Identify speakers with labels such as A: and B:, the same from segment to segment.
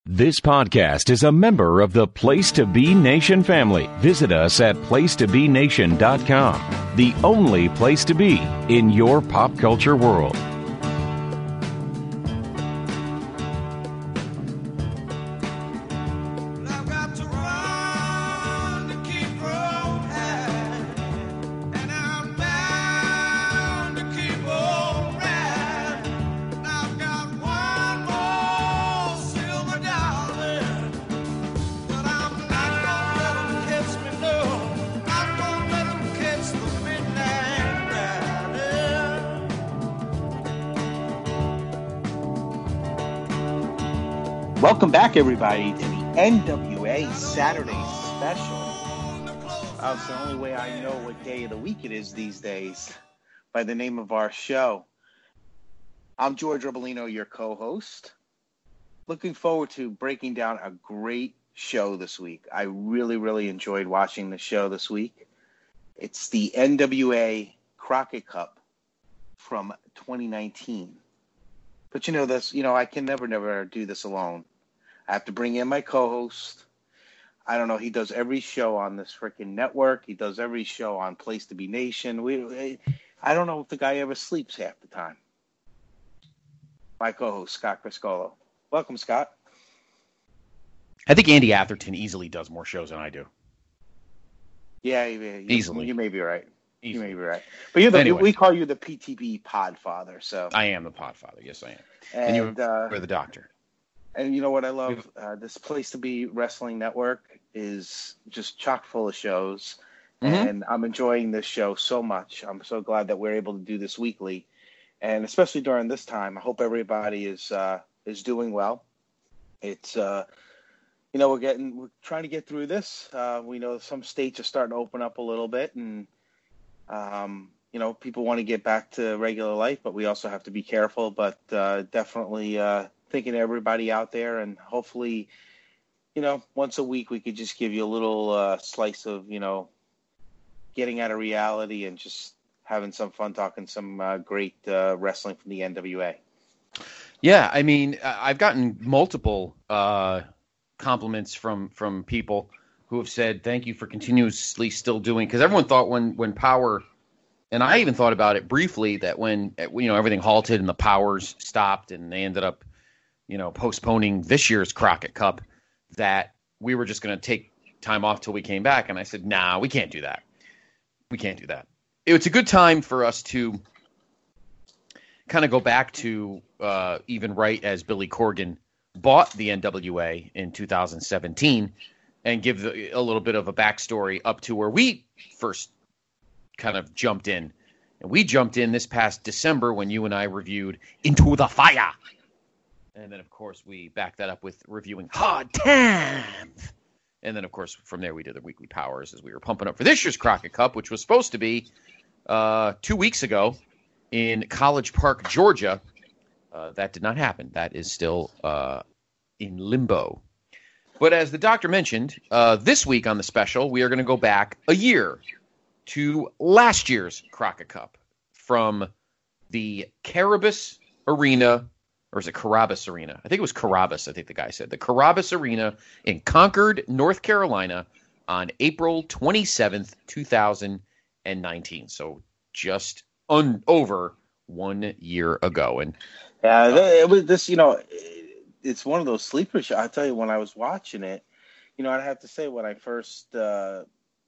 A: This podcast is a member of the Place to Be Nation family. Visit us at placetobenation.com, the only place to be in your pop culture world.
B: Welcome back, everybody, to the NWA Saturday Special. It's the only way I know what day of the week it is these days, by the name of our show. I'm George Robolino, your co-host. Looking forward to breaking down a great show this week. I really enjoyed watching the show this week. It's the NWA Crockett Cup from 2019. But I can never do this alone. I have to bring in my co-host. I don't know. He does every show on this freaking network. He does every show on Place to Be Nation. I don't know if the guy ever sleeps half the time. My co-host, Scott Criscolo. Welcome, Scott.
C: I think Andy Atherton easily does more shows than I do.
B: Yeah,
C: easily.
B: You may be right.
C: Easily.
B: You may be right. But we call you the PTB Podfather. So
C: I am the Podfather. Yes, I am. And you're the doctor.
B: And you know what I love? This Place to Be Wrestling Network is just chock full of shows. Mm-hmm. And I'm enjoying this show so much. I'm so glad that we're able to do this weekly. And especially during this time, I hope everybody is doing well. It's, we're trying to get through this. We know some states are starting to open up a little bit. And, people want to get back to regular life, but we also have to be careful. But definitely thinking of everybody out there, and hopefully, once a week we could just give you a little slice of, getting out of reality and just having some fun talking some great wrestling from the NWA.
C: Yeah, I mean, I've gotten multiple compliments from people who have said thank you for continuously still doing, because everyone thought when Power, and I even thought about it briefly, that when everything halted and the Powers stopped and they ended up postponing this year's Crockett Cup, that we were just going to take time off till we came back. And I said, nah, we can't do that. We can't do that. It's a good time for us to kind of go back to even right as Billy Corgan bought the NWA in 2017 and give a little bit of a backstory up to where we first kind of jumped in. And we jumped in this past December when you and I reviewed Into the Fire. And then, of course, we backed that up with reviewing Hard Times. And then, of course, from there we did the weekly Powers as we were pumping up for this year's Crockett Cup, which was supposed to be 2 weeks ago in College Park, Georgia. That did not happen. That is still in limbo. But as the doctor mentioned, this week on the special, we are going to go back a year to last year's Crockett Cup from the Carrabus Arena. Or is it Carrabus Arena? I think it was Carrabus, I think the guy said. The Carrabus Arena in Concord, North Carolina on April 27th, 2019. So just over 1 year ago. And
B: it was this, it's one of those sleeper shows. I tell you, when I was watching it, I'd have to say when I first, put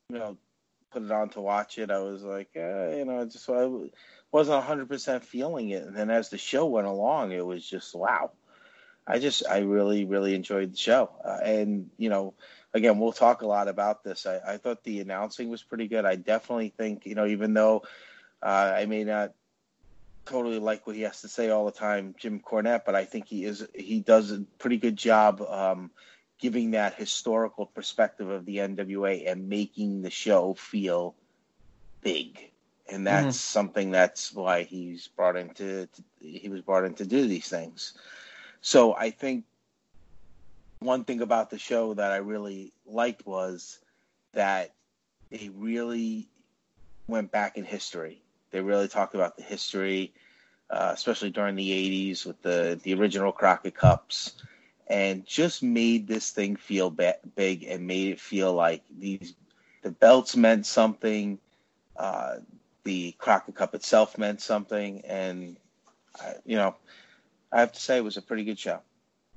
B: it on to watch it, I was like, I wasn't 100% feeling it. And then as the show went along, it was just, wow. I really enjoyed the show. And, again, we'll talk a lot about this. I thought the announcing was pretty good. I definitely think, even though I may not totally like what he has to say all the time, Jim Cornette, but I think he does a pretty good job giving that historical perspective of the NWA and making the show feel big. And that's something that's why he was brought in to do these things. So I think one thing about the show that I really liked was that they really went back in history. They really talked about the history, especially during the 80s with the original Crockett Cups. and just made this thing feel big and made it feel like the belts meant something. The Crockett Cup itself meant something, and I have to say it was a pretty good show.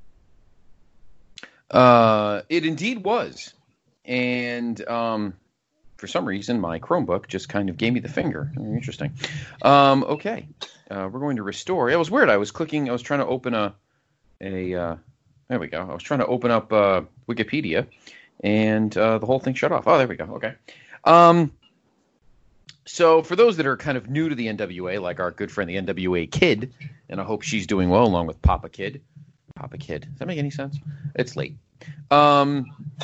C: It indeed was, and for some reason my Chromebook just kind of gave me the finger. Very interesting. Okay, we're going to restore. It was weird. I was trying to open there we go. I was trying to open up Wikipedia, and the whole thing shut off. Oh, there we go. Okay. So for those that are kind of new to the NWA, like our good friend the NWA Kid, and I hope she's doing well along with Papa Kid. Papa Kid. Does that make any sense? It's late. The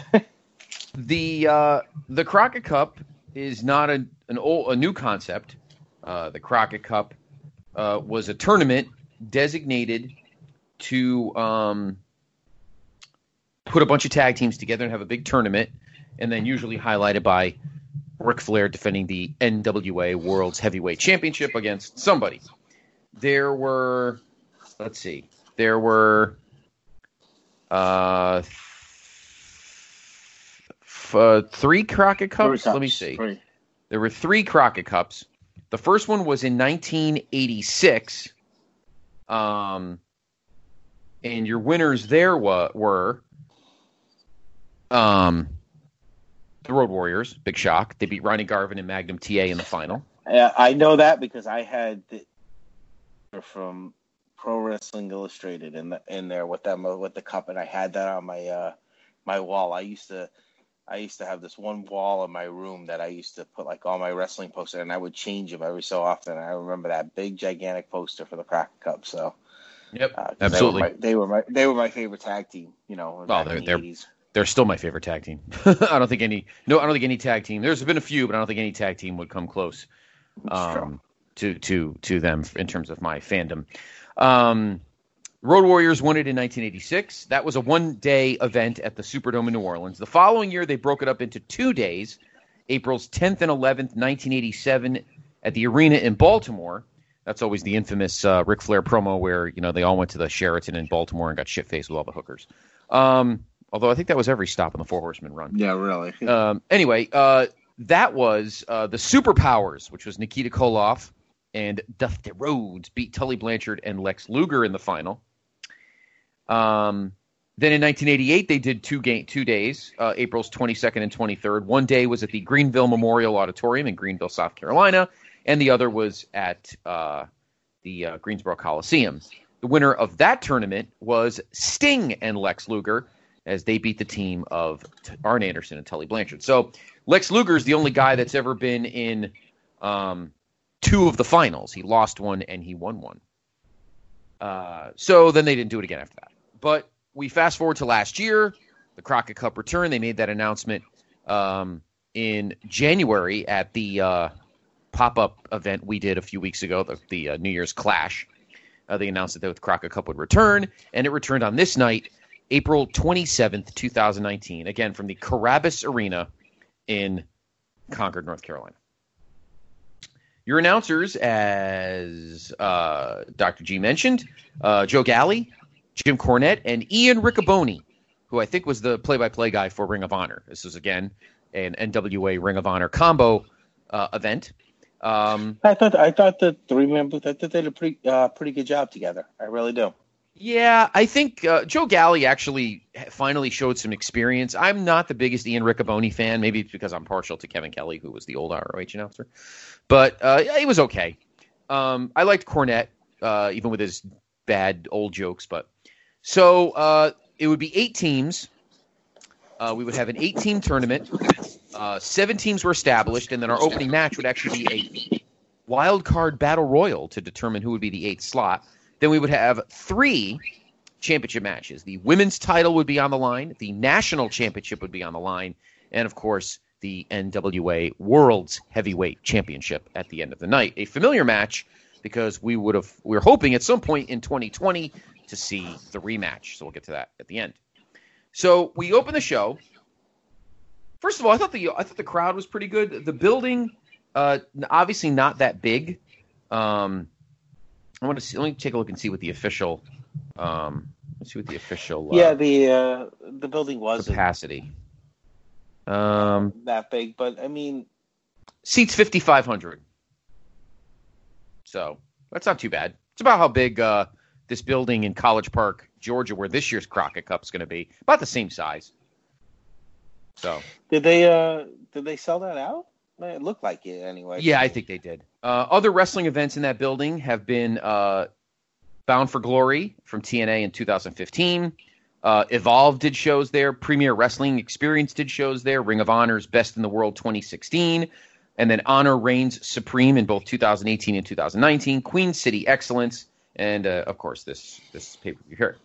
C: Crockett Cup is not a new concept. The Crockett Cup was a tournament designated to put a bunch of tag teams together and have a big tournament, and then usually highlighted by Ric Flair defending the NWA World's Heavyweight Championship against somebody. There were 3 Crockett Cups. Let me see. 3. There were 3 Crockett Cups. The first one was in 1986. And your winners there were the Road Warriors. Big shock. They beat Ronnie Garvin and Magnum TA in the final.
B: I know that because I had from Pro Wrestling Illustrated in there with the cup, and I had that on my wall. I used to have this one wall in my room that I used to put like all my wrestling posters, and I would change them every so often. I remember that big gigantic poster for the Crockett Cup. So,
C: yep, absolutely.
B: They were my favorite tag team. Back in the 80s.
C: They're still my favorite tag team. I don't think any tag team. There's been a few, but I don't think any tag team would come close to them in terms of my fandom. Road Warriors won it in 1986. That was a one-day event at the Superdome in New Orleans. The following year, they broke it up into 2 days, April's 10th and 11th, 1987, at the Arena in Baltimore. That's always the infamous Ric Flair promo where they all went to the Sheraton in Baltimore and got shit-faced with all the hookers. Although I think that was every stop on the Four Horsemen run.
B: Yeah, really.
C: Anyway, that was the Superpowers, which was Nikita Koloff and Dusty Rhodes beat Tully Blanchard and Lex Luger in the final. Then in 1988, they did 2 days, April's 22nd and 23rd. One day was at the Greenville Memorial Auditorium in Greenville, South Carolina, and the other was at the Greensboro Coliseum. The winner of that tournament was Sting and Lex Luger, as they beat the team of Arn Anderson and Tully Blanchard. So Lex Luger is the only guy that's ever been in 2 of the finals. He lost one and he won one. So then they didn't do it again after that. But we fast forward to last year, the Crockett Cup return. They made that announcement in January at the pop-up event we did a few weeks ago, the New Year's Clash. They announced that the Crockett Cup would return, and it returned on this night, April 27th, 2019, again from the Carrabba's Arena in Concord, North Carolina. Your announcers, as Dr. G mentioned, Joe Galli, Jim Cornette, and Ian Riccoboni, who I think was the play-by-play guy for Ring of Honor. This was, again, an NWA Ring of Honor combo event.
B: I thought the 3 members they did a pretty good job together. I really do.
C: Yeah, I think Joe Galli actually finally showed some experience. I'm not the biggest Ian Riccoboni fan. Maybe it's because I'm partial to Kevin Kelly, who was the old ROH announcer. But he was okay. I liked Cornette, even with his bad old jokes. But so it would be 8 teams. We would have an 8-team tournament. 7 teams were established, and then our opening match would actually be a wild card battle royal to determine who would be the 8th slot. Then we would have 3 championship matches. The women's title would be on the line. The national championship would be on the line. And, of course, the NWA World's Heavyweight Championship at the end of the night. A familiar match because we were hoping at some point in 2020 to see the rematch. So we'll get to that at the end. So we open the show. First of all, I thought the crowd was pretty good. The building, obviously not that big. Let me take a look and see what the official. Let me Let's see what the official
B: the building wasn't
C: capacity.
B: that big, but I mean,
C: seats 5,500. So that's not too bad. It's about how big this building in College Park, Georgia, where this year's Crockett Cup is going to be, about the same size. So
B: did they sell that out? It looked like it anyway.
C: Yeah, I think they did. Other wrestling events in that building have been Bound for Glory from TNA in 2015. Evolve did shows there. Premier Wrestling Experience did shows there. Ring of Honor's Best in the World 2016. And then Honor reigns supreme in both 2018 and 2019. Queen City Excellence. And, of course, this pay-per-view here.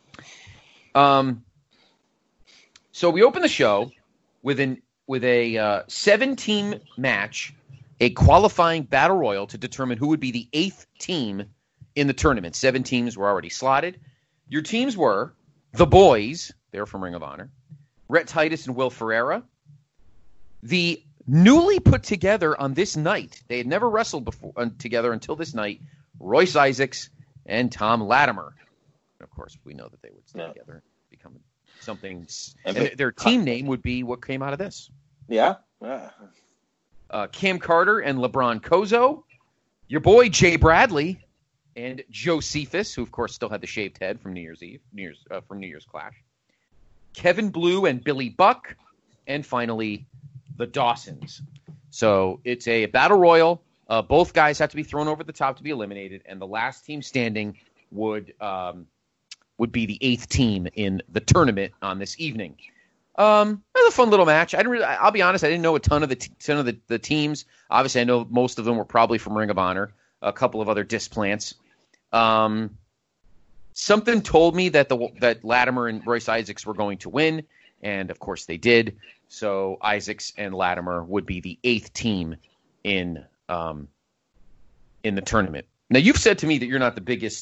C: So we open the show with a 7-team match, a qualifying battle royal to determine who would be the 8th team in the tournament. 7 teams were already slotted. Your teams were the Boys, they're from Ring of Honor, Rhett Titus and Will Ferreira. The newly put together on this night, they had never wrestled before together until this night, Royce Isaacs and Tom Latimer. And of course, we know that they would stay together and become something. And their team name would be what came out of this.
B: Yeah.
C: Cam Carter and LeBron Kozo. Your boy Jay Bradley and Josephus, who of course still had the shaved head from New Year's Clash. Kevin Blue and Billy Buck, and finally the Dawsons. So it's a battle royal. Both guys have to be thrown over the top to be eliminated, and the last team standing would be the 8th team in the tournament on this evening. It was a fun little match. I'll be honest, I didn't know a ton of the teams. Obviously, I know most of them were probably from Ring of Honor. A couple of other displants. Something told me that Latimer and Royce Isaacs were going to win, and of course they did. So Isaacs and Latimer would be the 8th team in the tournament. Now you've said to me that you're not the biggest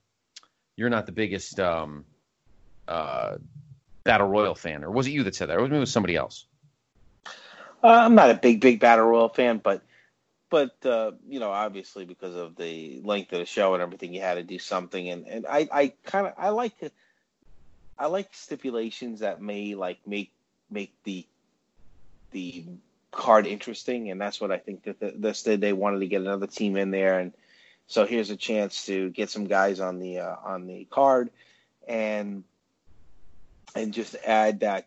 C: Battle Royal fan, or was it you that said that, or maybe it was somebody else?
B: I'm not a big Battle Royal fan, but obviously because of the length of the show and everything, you had to do something, and I like stipulations that may make the card interesting, and that's what I think that they wanted to get another team in there, and so here's a chance to get some guys on the card, and just add that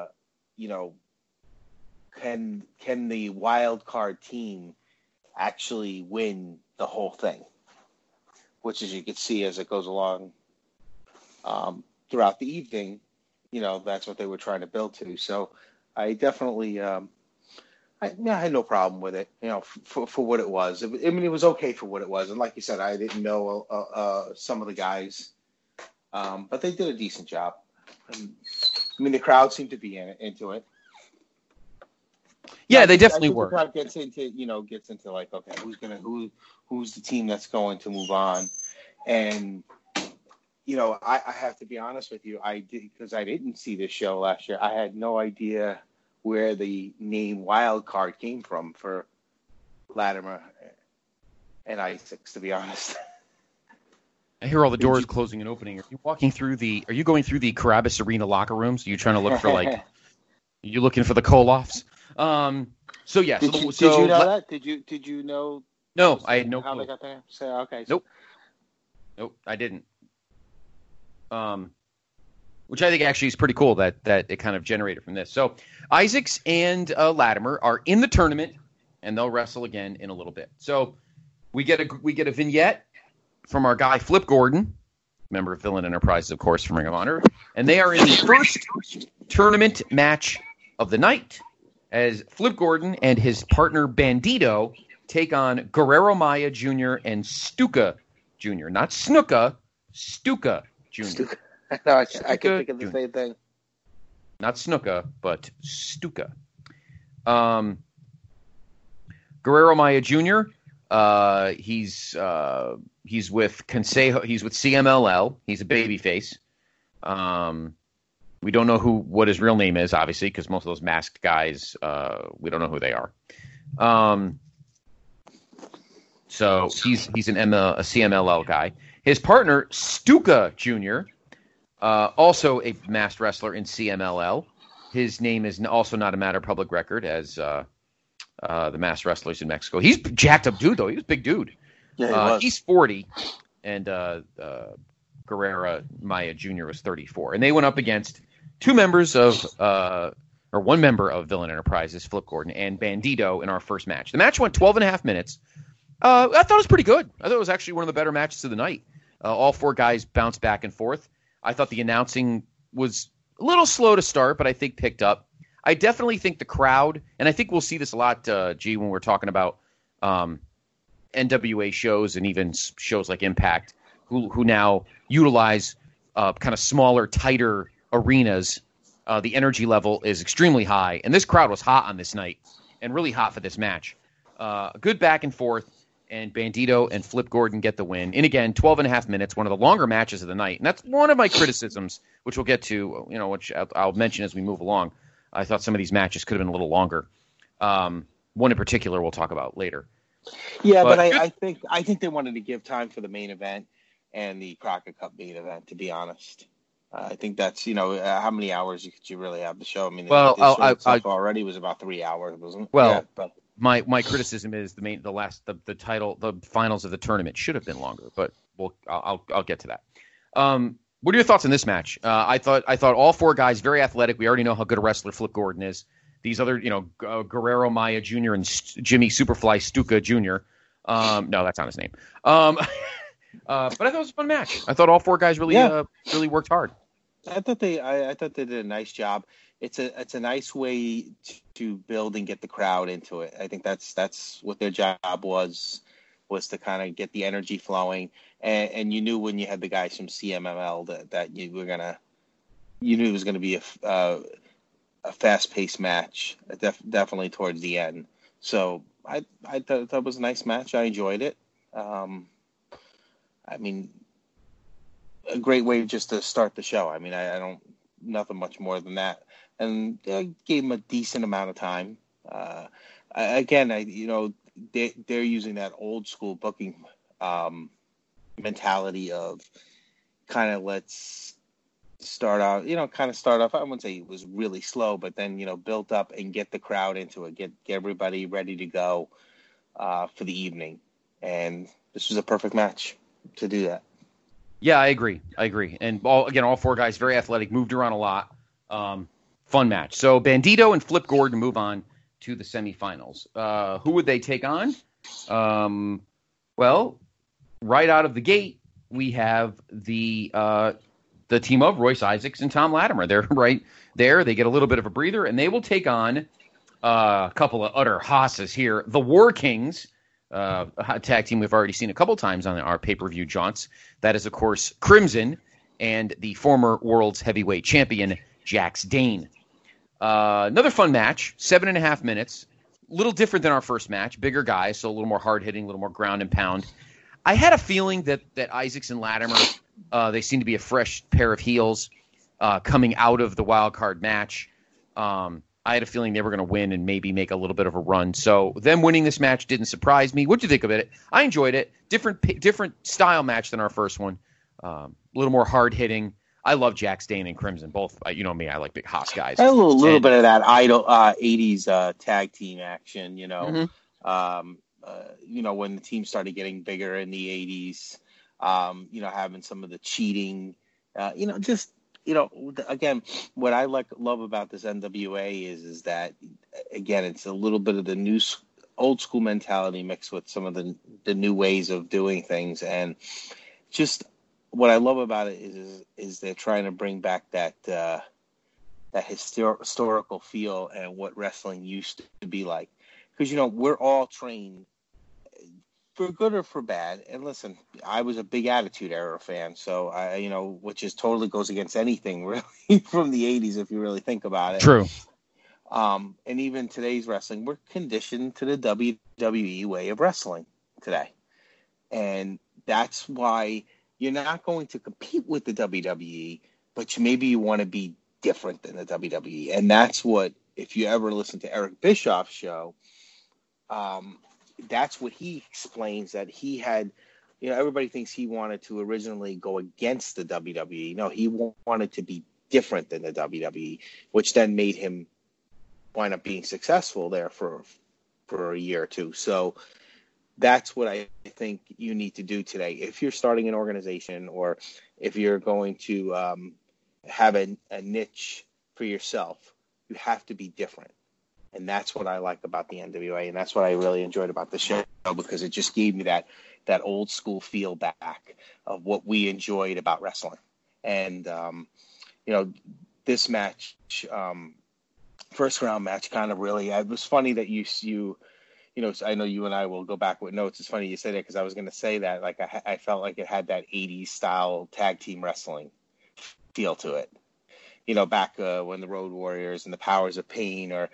B: can the wild card team actually win the whole thing, which, as you can see as it goes along throughout the evening, that's what they were trying to build to. So I definitely I had no problem with it, for what it was. I mean, it was okay for what it was, and like you said, I didn't know some of the guys, but they did a decent job. I mean, the crowd seemed to be into it.
C: Yeah, they definitely were.
B: The crowd gets into like, okay, who's the team that's going to move on, and I have to be honest with you, because I didn't see this show last year. I had no idea where the name Wild Card came from for Latimer and Isaacs, to be honest.
C: I hear all the doors closing and opening. Are you going through the Carabas Arena locker rooms? Are you trying to look for are you looking for the Kolofs? So yeah.
B: Did you know that? Did you know?
C: No, I had no
B: how
C: clue.
B: they got there. So okay.
C: Nope, I didn't. Which I think actually is pretty cool that it kind of generated from this. So Isaacs and Latimer are in the tournament, and they'll wrestle again in a little bit. So we get a vignette from our guy Flip Gordon, member of Villain Enterprises, of course, from Ring of Honor, and they are in the first tournament match of the night as Flip Gordon and his partner Bandito take on Guerrero Maya Jr. and Stuka Jr. Not Snuka, Stuka Jr.
B: Stuka. No, I can think of the same thing.
C: Not Snuka, but Stuka. Guerrero Maya Jr. He's with Consejo. He's with CMLL. He's a babyface. We don't know what his real name is, obviously, because most of those masked guys, we don't know who they are. So he's a CMLL guy. His partner Stuka Jr. Also a masked wrestler in CMLL. His name is also not a matter of public record as the masked wrestlers in Mexico. He's a jacked up dude, though. He was a big dude.
B: Yeah, he was.
C: He's 40, and Guerrero Maya Jr. was 34. And they went up against one member of Villain Enterprises, Flip Gordon, and Bandito in our first match. The match went 12 and a half minutes. I thought it was pretty good. I thought it was actually one of the better matches of the night. All four guys bounced back and forth. I thought the announcing was a little slow to start, but I think picked up. I definitely think the crowd, and I think we'll see this a lot, G, when we're talking about NWA shows and even shows like Impact, who now utilize kind of smaller, tighter arenas. The energy level is extremely high, and this crowd was hot on this night and really hot for this match. A good back and forth, and Bandito and Flip Gordon get the win. And again, 12 and a half minutes, one of the longer matches of the night. And that's one of my criticisms, which we'll get to, which I'll mention as we move along. I thought some of these matches could have been a little longer. One in particular we'll talk about later.
B: Yeah, but I think they wanted to give time for the main event and the Crockett Cup main event, to be honest. I think that's, how many hours could you really have the show? I mean, already was about 3 hours, wasn't it?
C: Well,
B: yeah, but
C: my criticism is the finals of the tournament should have been longer, but I'll get to that. What are your thoughts on this match? I thought all four guys very athletic. We already know how good a wrestler Flip Gordon is. These other, Guerrero Maya Jr. and Jimmy Superfly Stuka Jr. No, that's not his name. But I thought it was a fun match. I thought all four guys really worked hard.
B: I thought they did a nice job. It's a nice way to build and get the crowd into it. I think that's what their job was to kind of get the energy flowing. And you knew when you had the guys from CMLL that you knew it was going to be a fast-paced match, definitely towards the end. So I thought that was a nice match. I enjoyed it. I mean, a great way just to start the show. I mean, I don't nothing much more than that. And I gave him a decent amount of time. They're using that old school booking mentality of kind of let's start off. I wouldn't say it was really slow, but then built up and get the crowd into it, get everybody ready to go for the evening. And this was a perfect match to do that.
C: Yeah, I agree. And all four guys very athletic, moved around a lot. Fun match. So Bandito and Flip Gordon move on to the semifinals. Who would they take on? Well, right out of the gate, we have the team of Royce Isaacs and Tom Latimer. They're right there. They get a little bit of a breather, and they will take on a couple of utter hosses here. The War Kings, a tag team we've already seen a couple times on our pay-per-view jaunts. That is, of course, Crimson and the former world's heavyweight champion, Jax Dane. Another fun match, 7.5 minutes. A little different than our first match. Bigger guys, so a little more hard-hitting, a little more ground and pound. I had a feeling that Isaacs and Latimer, they seem to be a fresh pair of heels coming out of the wild card match. I had a feeling they were going to win and maybe make a little bit of a run. So them winning this match didn't surprise me. What did you think of it? I enjoyed it. Different style match than our first one. A little more hard-hitting. I love Jax Dane and Crimson. Both, you know me, I like big Haas guys.
B: A little bit of that idol 80s tag team action,
C: Mm-hmm.
B: When the team started getting bigger in the 80s, having some of the cheating, again, what I love about this NWA is that, again, it's a little bit of the new old school mentality mixed with some of the new ways of doing things. And just what I love about it is they're trying to bring back that historical feel and what wrestling used to be like. Because, we're all trained for good or for bad. And listen, I was a big Attitude Era fan, so which is totally goes against anything really from the 80s if you really think about it.
C: True.
B: And even today's wrestling, we're conditioned to the WWE way of wrestling today. And that's why you're not going to compete with the WWE, but maybe you want to be different than the WWE. And that's what, if you ever listen to Eric Bischoff's show, that's what he explains, that he had everybody thinks he wanted to originally go against the WWE. No, he wanted to be different than the WWE, which then made him wind up being successful there for a year or two. So that's what I think you need to do today. If you're starting an organization, or if you're going to have a niche for yourself, you have to be different. And that's what I like about the NWA, and that's what I really enjoyed about the show, because it just gave me that old school feel back of what we enjoyed about wrestling. And, this match, first round match, kind of really, it was funny that I know you and I will go back with notes. It's funny you say that, because I was going to say that, like, I felt like it had that 80s style tag team wrestling feel to it. Back when the Road Warriors and the Powers of Pain, or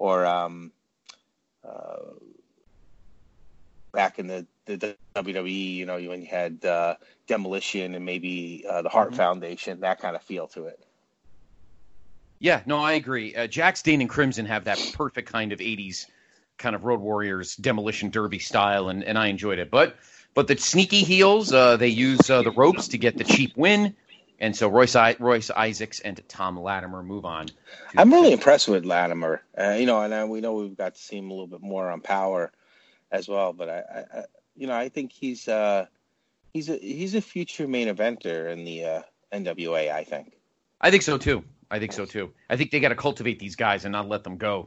B: back in the WWE, when you had Demolition and maybe the Hart Foundation, that kind of feel to it.
C: Yeah, no, I agree. Jack Stain and Crimson have that perfect kind of 80s kind of Road Warriors Demolition Derby style, and I enjoyed it. But the sneaky heels, they use the ropes to get the cheap win. And so Royce Isaacs and Tom Latimer move on.
B: I'm really impressed with Latimer. And we know we've got to see him a little bit more on Power as well. But I think he's a future main eventer in the NWA. I think
C: so too. I think they got to cultivate these guys and not let them go.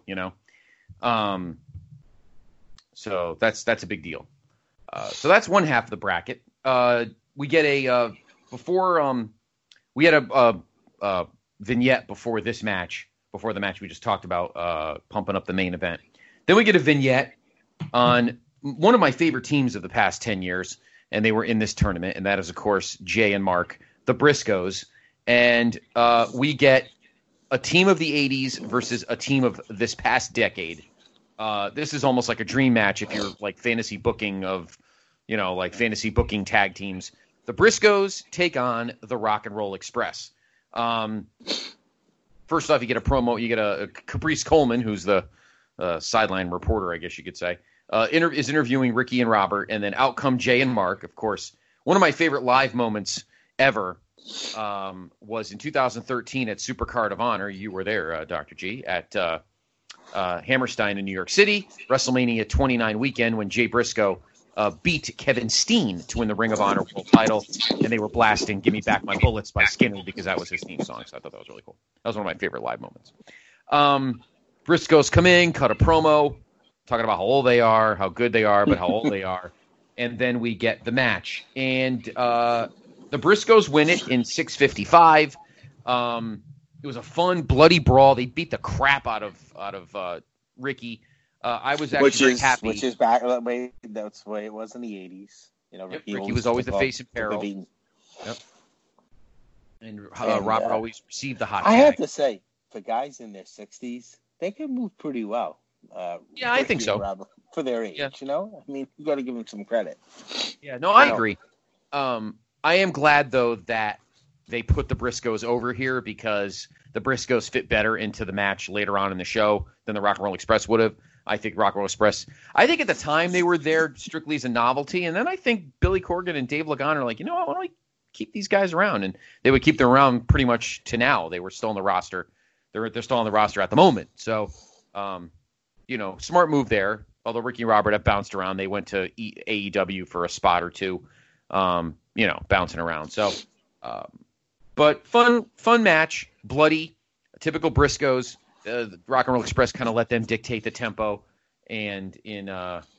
C: So that's a big deal. So that's one half of the bracket. We get we had a vignette before this match, before the match we just talked about, pumping up the main event. Then we get a vignette on one of my favorite teams of the past 10 years, and they were in this tournament, and that is, of course, Jay and Mark, the Briscoes. And we get a team of the 80s versus a team of this past decade. This is almost like a dream match if you're like fantasy booking of, like fantasy booking tag teams. The Briscoes take on the Rock and Roll Express. First off, you get a promo. You get a Caprice Coleman, who's the sideline reporter, I guess you could say, is interviewing Ricky and Robert, and then out come Jay and Mark. Of course, one of my favorite live moments ever was in 2013 at Supercard of Honor. You were there, Dr. G, at Hammerstein in New York City, WrestleMania 29 weekend, when Jay Briscoe beat Kevin Steen to win the Ring of Honor World title, and they were blasting "Give Me Back My Bullets" by Skinner, because that was his theme song. So I thought that was really cool. That was one of my favorite live moments. Briscoes come in, cut a promo, talking about how old they are, how good they are, but how old they are, and then we get the match. And the Briscoes win it in 6:55. It was a fun, bloody brawl. They beat the crap out of Ricky. I was actually very happy.
B: Which is back. That's the way it was in the 80s.
C: Ricky was always the face in peril. Yep. And Robert always received the hot tag.
B: I have to say, for guys in their 60s, they can move pretty well.
C: Yeah, I think so.
B: Robert, for their age, I mean, you got to give them some credit.
C: Yeah, no, I agree. I am glad, though, that they put the Briscoes over here, because the Briscoes fit better into the match later on in the show than the Rock and Roll Express would have. I think Rock and Roll Express, I think at the time they were there strictly as a novelty. And then I think Billy Corgan and Dave Lagana are like, why don't we keep these guys around? And they would keep them around pretty much to now. They were still on the roster. They're still on the roster at the moment. So, smart move there. Although Ricky and Robert have bounced around. They went to AEW for a spot or two, bouncing around. So, but fun match, bloody, typical Briscoes. The Rock and Roll Express kind of let them dictate the tempo, and in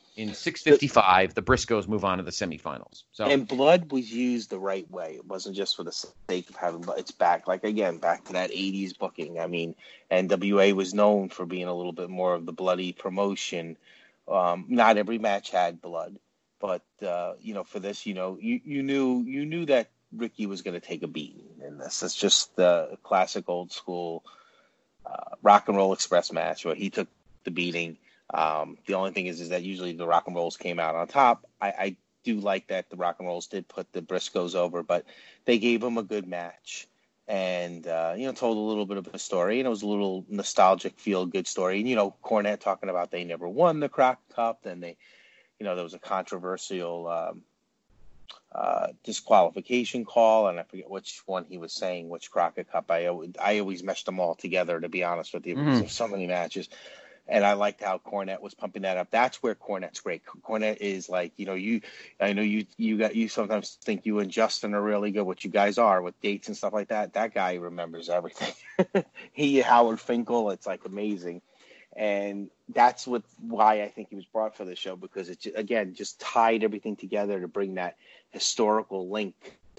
C: 6:55, the Briscoes move on to the semifinals. So,
B: and blood was used the right way. It wasn't just for the sake of having blood. It's back to that 80s booking. I mean, NWA was known for being a little bit more of the bloody promotion. Not every match had blood, but for this, you knew that Ricky was going to take a beating in this. It's just the classic old school Rock and Roll Express match where he took the beating. The only thing is that usually the Rock and Rolls came out on top. I do like that the Rock and Rolls did put the Briscoes over, but they gave them a good match and, told a little bit of a story. And it was a little nostalgic, feel-good story. And, Cornette talking about they never won the Crock Cup. Then there was a controversial disqualification call, and I forget which one he was saying, which Crockett Cup. I always meshed them all together, to be honest with you, because there's so many matches. And I liked how Cornette was pumping that up. That's where Cornette's great. Cornette is like, I know you sometimes think you and Justin are really good, what you guys are with dates and stuff like that. That guy remembers everything. Howard Finkel, it's like amazing. And that's why I think he was brought for the show, because it, again, just tied everything together to bring that historical link,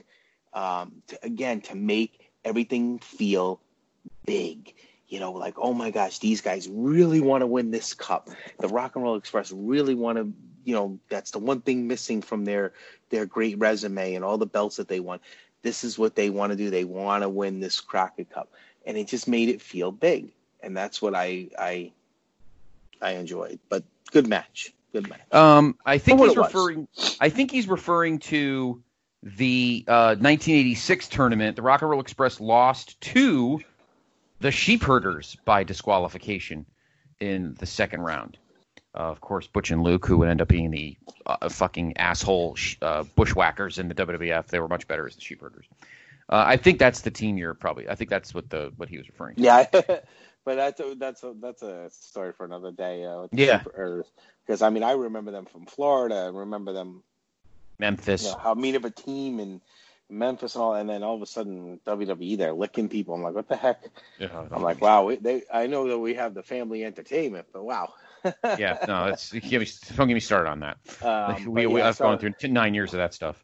B: to make everything feel big. Like, oh my gosh, these guys really want to win this cup. The Rock and Roll Express really want to, that's the one thing missing from their great resume and all the belts that they won. This is what they want to do. They want to win this Crockett Cup. And it just made it feel big. And that's what I enjoyed. But good match. I think he's referring to the 1986 tournament. The Rock and Roll Express lost to the Sheepherders by disqualification in the second round. Of course, Butch and Luke, who would end up being the fucking asshole bushwhackers in the WWF, they were much better as the Sheepherders. I think that's the team I think that's what he was referring to. Yeah, but that's a story for another day.
C: Yeah,
B: because I remember them from Florida. I remember them,
C: Memphis.
B: How mean of a team and Memphis and all, and then all of a sudden WWE, they're licking people. I'm like, what the heck? Yeah, I'm like, wow. I know that we have the family entertainment, but wow.
C: Yeah, no, don't get me started on that. I've gone through 9 years of that stuff.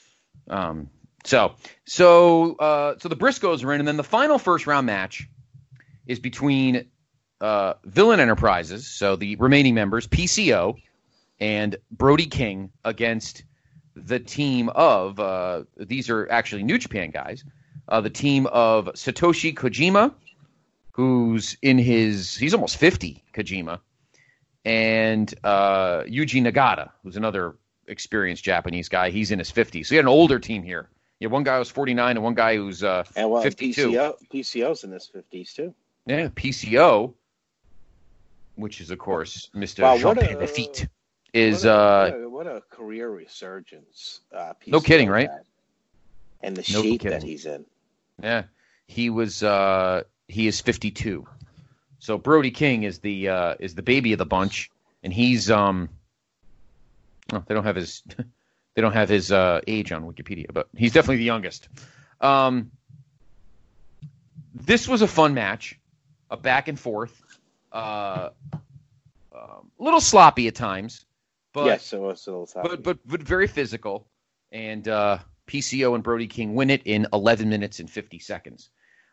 C: So the Briscoes are in, and then the final first round match is between Villain Enterprises, so the remaining members, PCO, and Brody King against the team of, these are actually New Japan guys, the team of Satoshi Kojima, who's he's almost 50, Kojima, and Yuji Nagata, who's another experienced Japanese guy. He's in his 50s. So you had an older team here. You had one guy who's 49 and one guy who's 52.
B: PCO's in his 50s too.
C: Yeah, PCO, which is, of course, Mr. Jean Lafitte.
B: What a career resurgence.
C: No kidding, right?
B: And the shape that he's in.
C: Yeah, he is 52. So Brody King is the baby of the bunch, and he's they don't have his age on Wikipedia, but he's definitely the youngest. This was a fun match, a back and forth, a little sloppy at times. But,
B: yes, it was a little sloppy.
C: But very physical, and PCO and Brody King win it in 11 minutes and 50 seconds.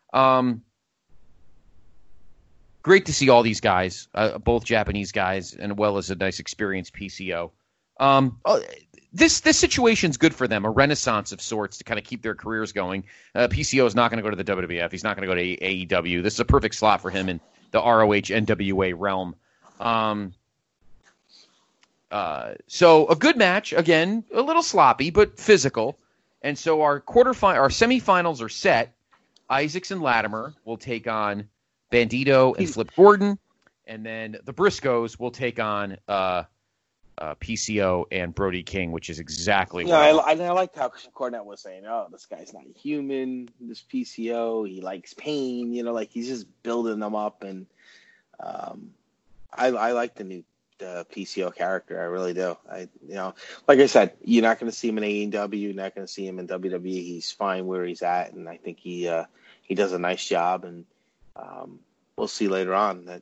C: Great to see all these guys, both Japanese guys, and well as a nice experienced PCO. This situation's good for them, a renaissance of sorts to kind of keep their careers going. PCO is not going to go to the WWF. He's not going to go to AEW. This is a perfect slot for him in the ROH NWA realm. So a good match, again, a little sloppy, but physical. And so our semifinals are set. Isaacs and Latimer will take on Bandito and Flip Gordon. And then the Briscoes will take on PCO and Brody King, which is exactly what
B: I liked how Cornette was saying, oh, this guy's not human, this PCO, he likes pain, like he's just building them up. And I like the new PCO character. I really do. Like I said, you're not going to see him in AEW, you're not going to see him in WWE. He's fine where he's at, and I think he does a nice job. And we'll see later on that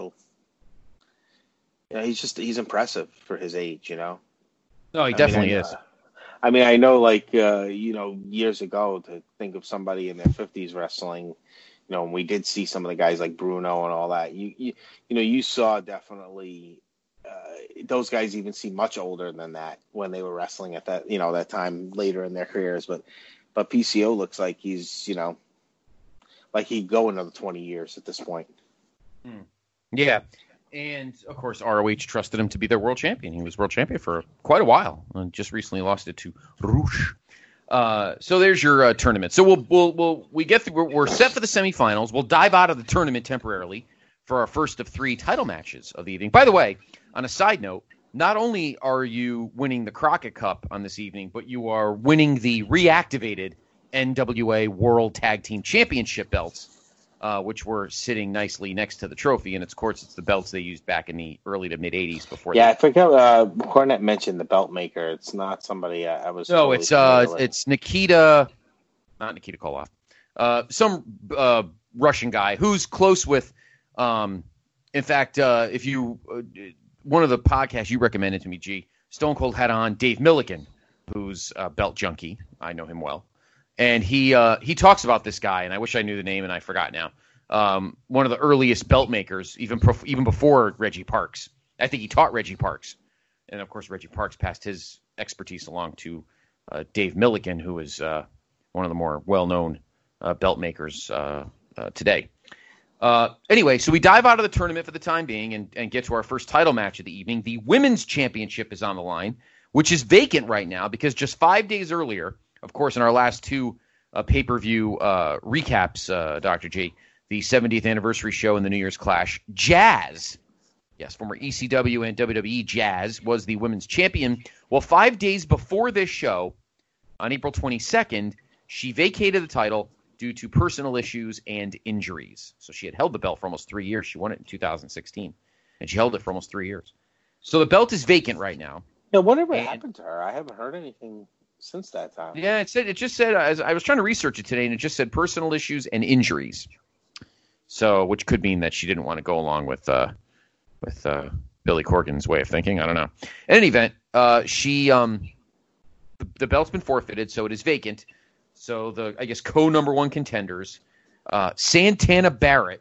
B: he's impressive for his age.
C: No, he definitely is.
B: I know, years ago, to think of somebody in their 50s wrestling. When we did see some of the guys like Bruno and all that, you saw definitely. Those guys even seem much older than that when they were wrestling at that, that time later in their careers. But PCO looks like he's, like he'd go another 20 years at this point.
C: Yeah. And, of course, ROH trusted him to be their world champion. He was world champion for quite a while and just recently lost it to Rush. So there's your tournament. So we're set for the semifinals. We'll dive out of the tournament temporarily for our first of 3 title matches of the evening. By the way, on a side note, not only are you winning the Crockett Cup on this evening, but you are winning the reactivated NWA World Tag Team Championship belts, which were sitting nicely next to the trophy. And of course, it's the belts they used back in the early to mid 80s before.
B: Yeah, I forget. Cornette mentioned the belt maker. It's not somebody I was.
C: No,
B: totally
C: it's Nikita, not Nikita Koloff. Some Russian guy who's close with. In fact, if you one of the podcasts you recommended to me, G, Stone Cold had on Dave Milligan, who's a belt junkie. I know him well. And he talks about this guy, and I wish I knew the name, and I forgot now. One of the earliest belt makers, even before Reggie Parks. I think he taught Reggie Parks, and of course Reggie Parks passed his expertise along to Dave Milligan, who is one of the more well-known belt makers today. Anyway, so we dive out of the tournament for the time being and get to our first title match of the evening. The Women's Championship is on the line, which is vacant right now because just 5 days earlier, of course, in our last two pay-per-view recaps, Dr. G, the 70th anniversary show and the New Year's Clash, Jazz, yes, former ECW and WWE Jazz, was the women's champion. Well, 5 days before this show, on April 22nd, she vacated the title due to personal issues and injuries. So she had held the belt for almost 3 years. She won it in 2016, and she held it for almost 3 years. So the belt is vacant right now.
B: Yeah, whatever happened to her? I haven't heard anything since that time.
C: Yeah, it just said, as I was trying to research it today, and it just said personal issues and injuries. So, which could mean that she didn't want to go along with Billy Corgan's way of thinking. I don't know. In any event, the belt's been forfeited, so it is vacant. So the, I guess, co-number one contenders, Santana Garrett.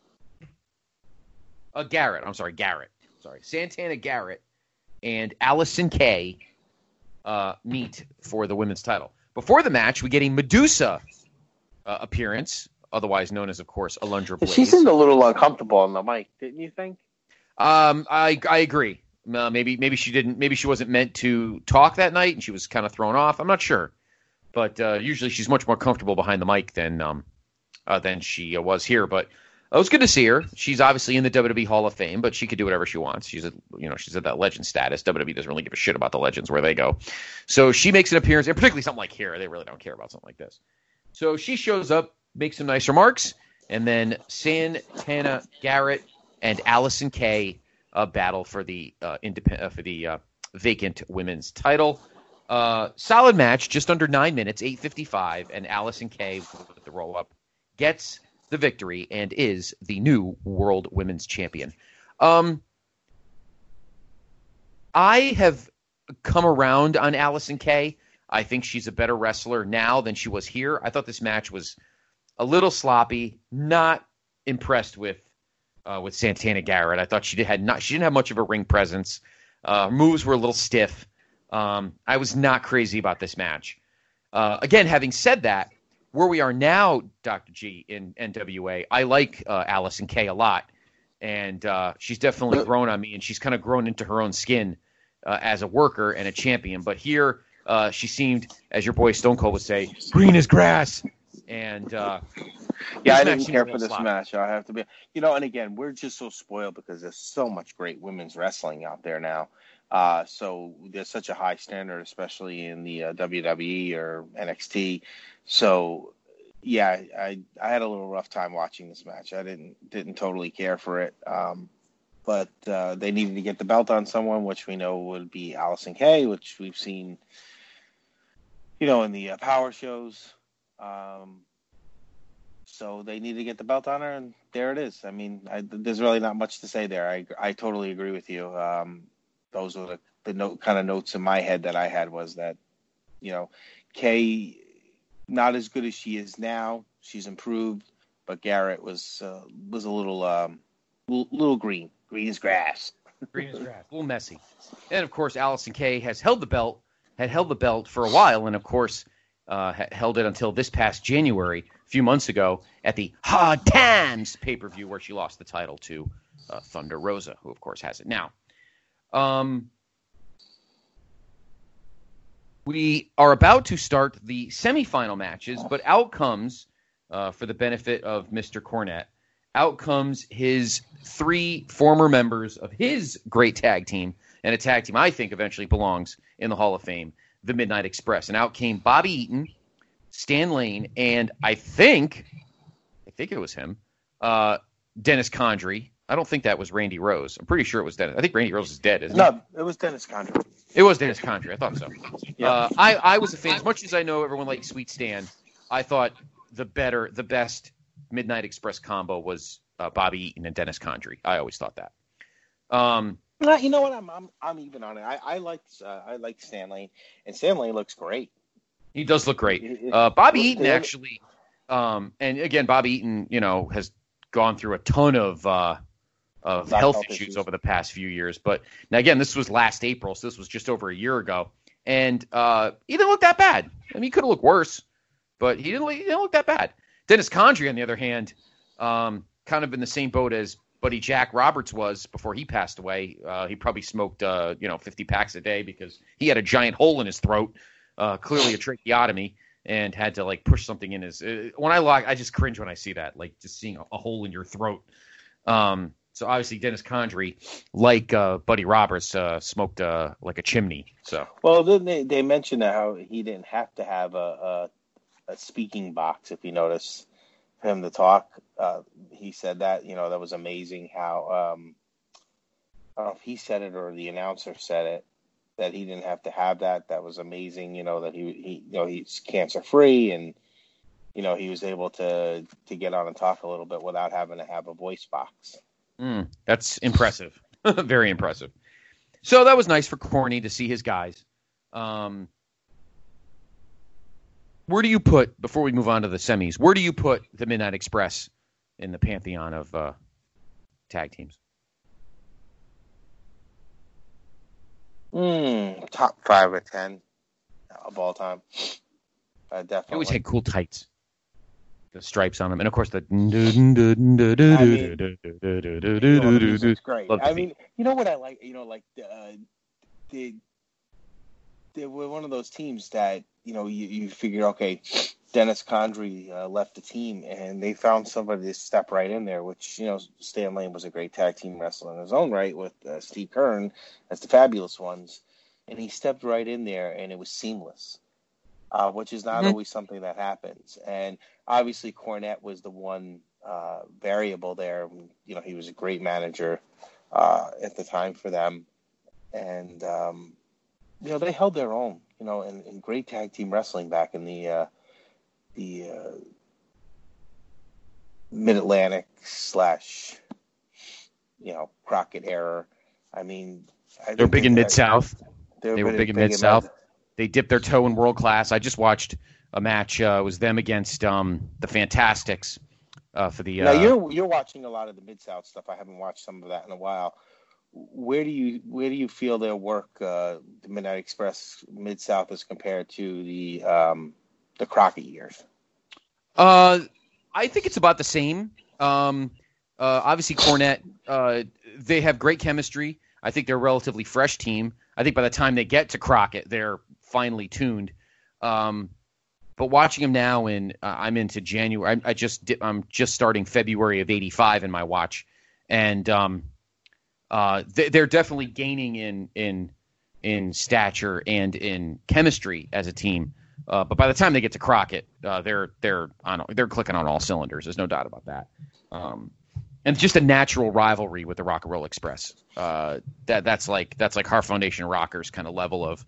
C: Santana Garrett and Allison Kay meet for the women's title. Before the match, we get a Medusa appearance, otherwise known as, of course, Alundra Blaze.
B: She seemed a little uncomfortable on the mic, didn't you think?
C: I agree. Maybe she didn't. Maybe she wasn't meant to talk that night, and she was kind of thrown off. I'm not sure, but usually she's much more comfortable behind the mic than she was here. But it was good to see her. She's obviously in the WWE Hall of Fame, but she could do whatever she wants. She's at that legend status. WWE doesn't really give a shit about the legends where they go. So she makes an appearance, and particularly something like here, they really don't care about something like this. So she shows up, makes some nice remarks, and then Santana Garrett and Allison Kay battle for the vacant women's title. Solid match, just under 9 minutes, 8:55, and Allison Kay with the roll up gets the victory and is the new World Women's Champion. I have come around on Allison Kay. I think she's a better wrestler now than she was here. I thought this match was a little sloppy. Not impressed with Santana Garrett. I thought she didn't have much of a ring presence. Moves were a little stiff. I was not crazy about this match. Again, having said that, where we are now, Dr. G, in NWA, I like Allison Kay a lot, and she's definitely grown on me, and she's kind of grown into her own skin as a worker and a champion. But here, she seemed, as your boy Stone Cold would say, green as grass. And
B: I didn't care for this match. I have to be, and again, we're just so spoiled because there's so much great women's wrestling out there now. So there's such a high standard, especially in the WWE or NXT. So yeah, I had a little rough time watching this match. I didn't totally care for it. But they needed to get the belt on someone, which we know would be Allison Kay, which we've seen, in the power shows. So they need to get the belt on her, and there it is. I mean, there's really not much to say there. I totally agree with you. Those were the kind of notes in my head that I had was that, Kay, not as good as she is now. She's improved, but Garrett was a little green as grass.
C: Green as grass, a little messy. And of course, Allison Kay had held the belt for a while, and of course, held it until this past January, a few months ago, at the Hard Times pay-per-view, where she lost the title to Thunder Rosa, who of course has it now. We are about to start the semifinal matches, but out comes, for the benefit of Mr. Cornette, out comes his three former members of his great tag team, and a tag team I think eventually belongs in the Hall of Fame, the Midnight Express. And out came Bobby Eaton, Stan Lane, and I think it was him, Dennis Condrey. I don't think that was Randy Rose. I'm pretty sure it was Dennis. I think Randy Rose is dead, isn't he?
B: No, it was Dennis Condrey.
C: It was Dennis Condrey. I thought so.
B: Yeah.
C: I was a fan. As much as I know everyone liked Sweet Stan, I thought the best Midnight Express combo was Bobby Eaton and Dennis Condrey. I always thought that.
B: You know what? I'm even on it. I like Stan Lane, and Stan Lane looks great.
C: He does look great. Bobby Eaton actually, and again, Bobby Eaton, has gone through a ton of health issues over the past few years. But now again, this was last April, so this was just over a year ago, and he didn't look that bad. I mean, he could have looked worse, but he didn't look that bad. Dennis Condrey, on the other hand, kind of in the same boat as Buddy Jack Roberts was before he passed away. He probably smoked 50 packs a day because he had a giant hole in his throat, clearly a tracheotomy, and had to push something in his. I just cringe when I see that, just seeing a hole in your throat. So obviously Dennis Condrey, like Buddy Roberts, smoked like a chimney. So
B: then they mentioned how he didn't have to have a speaking box, if you notice, for him to talk. He said that that was amazing. How I don't know if he said it or the announcer said it, that he didn't have to have that. That was amazing. That he's cancer free, and he was able to get on and talk a little bit without having to have a voice box.
C: That's impressive. Very impressive. So that was nice for Corny to see his guys. Where do you put, before we move on to the semis, where do you put the Midnight Express in the pantheon of tag teams?
B: Top 5 or 10 of all time. Definitely.
C: They always had cool tights. The stripes on them, and of course the.
B: It's great. I mean, you know what I like? They were one of those teams that you figured, okay, Dennis Condrey left the team, and they found somebody to step right in there. Which Stan Lane was a great tag team wrestler in his own right with Steve Keirn as the Fabulous Ones, and he stepped right in there, and it was seamless. Which is not always something that happens. And obviously Cornette was the one variable there. He was a great manager at the time for them. And, they held their own, in great tag team wrestling back in the Mid-Atlantic / Crockett era. I mean...
C: They were big in Mid-South. They were big in Mid-South. They dipped their toe in world class. I just watched a match. It was them against the Fantastics for the.
B: Now you're watching a lot of the Mid-South stuff. I haven't watched some of that in a while. Where do you feel their work, the Midnight Express Mid-South, as compared to the Crockett years?
C: I think it's about the same. Obviously, Cornette. They have great chemistry. I think they're a relatively fresh team. I think by the time they get to Crockett, they're finely tuned. But watching them now, I'm into January. I'm just starting February of '85 in my watch, and they're definitely gaining in stature and in chemistry as a team. But by the time they get to Crockett, they're clicking on all cylinders. There's no doubt about that. And just a natural rivalry with the Rock and Roll Express. That's like Heart Foundation Rockers kind of level of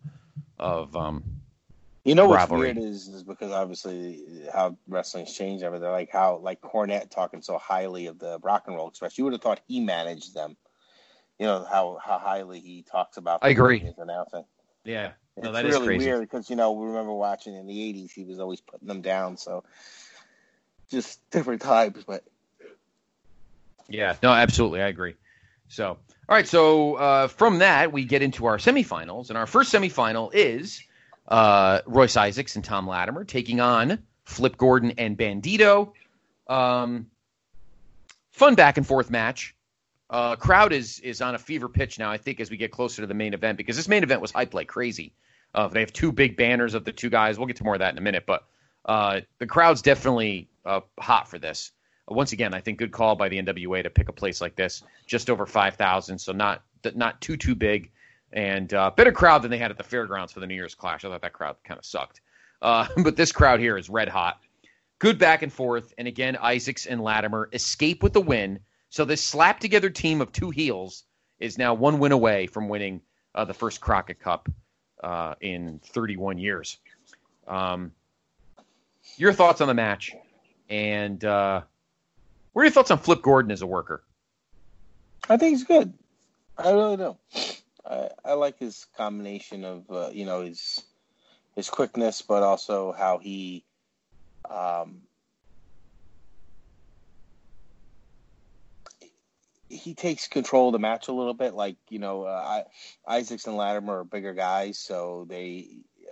B: what's
C: rivalry.
B: Weird is because obviously how wrestling's changed everything. Like how Cornette talking so highly of the Rock and Roll Express. You would have thought he managed them. How highly he talks about them.
C: I agree.
B: His announcing.
C: Yeah. No,
B: it's
C: that
B: really
C: is crazy.
B: Weird because we remember watching in the '80s. He was always putting them down. So just different types, but.
C: Yeah, no, absolutely. I agree. So, all right. So from that, we get into our semifinals. And our first semifinal is Royce Isaacs and Tom Latimer taking on Flip Gordon and Bandito. Fun back and forth match. Crowd is on a fever pitch now, I think, as we get closer to the main event, because this main event was hyped like crazy. They have two big banners of the two guys. We'll get to more of that in a minute. But the crowd's definitely hot for this. Once again, I think good call by the NWA to pick a place like this, just over 5,000, so not too big. And better crowd than they had at the fairgrounds for the New Year's Clash. I thought that crowd kind of sucked. But this crowd here is red hot. Good back and forth. And again, Isaacs and Latimer escape with the win. So this slap-together team of two heels is now one win away from winning the first Crockett Cup in 31 years. Your thoughts on the match? And what are your thoughts on Flip Gordon as a worker?
B: I think he's good. I really do. I like his combination of, his quickness, but also how he takes control of the match a little bit. Like, Isaacs and Latimer are bigger guys, so they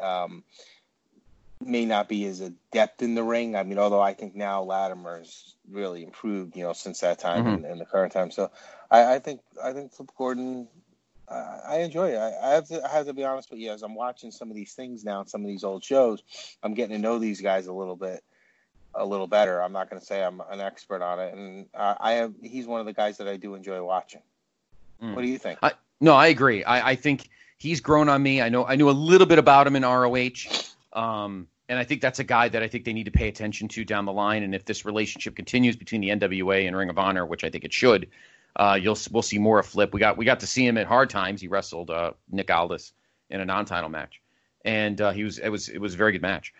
B: may not be as adept in the ring. I mean, although I think now Latimer's really improved, since that time and the current time. So I think Flip Gordon, I enjoy it. I have to be honest with you, as I'm watching some of these things now, some of these old shows, I'm getting to know these guys a little better. I'm not going to say I'm an expert on it, and he's one of the guys that I do enjoy watching. What do you think?
C: No, I agree. I think he's grown on me. I knew a little bit about him in ROH, and I think that's a guy that I think they need to pay attention to down the line. And if this relationship continues between the NWA and Ring of Honor, which I think it should, we'll see more of Flip. We got to see him at Hard Times. He wrestled Nick Aldis in a non-title match, and it was a very good match.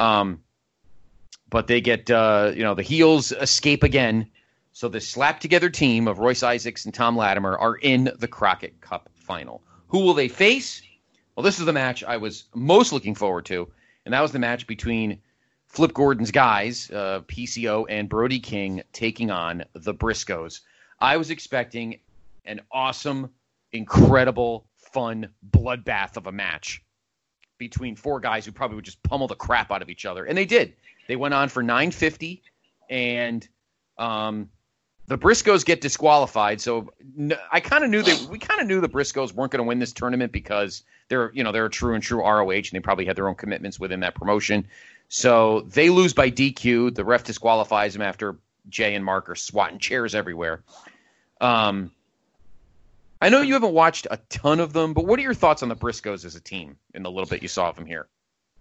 C: But they get the heels escape again. So the slap-together team of Royce Isaacs and Tom Latimer are in the Crockett Cup final. Who will they face? Well, this is the match I was most looking forward to, and that was the match between Flip Gordon's guys, PCO and Brody King, taking on the Briscoes. I was expecting an awesome, incredible, fun bloodbath of a match between four guys who probably would just pummel the crap out of each other, and they did. They went on for 9:50, and the Briscoes get disqualified. So we kind of knew the Briscoes weren't going to win this tournament because they're a true ROH, and they probably had their own commitments within that promotion. So they lose by DQ. The ref disqualifies them after Jay and Mark are swatting chairs everywhere. I know you haven't watched a ton of them, but what are your thoughts on the Briscoes as a team in the little bit you saw of them here?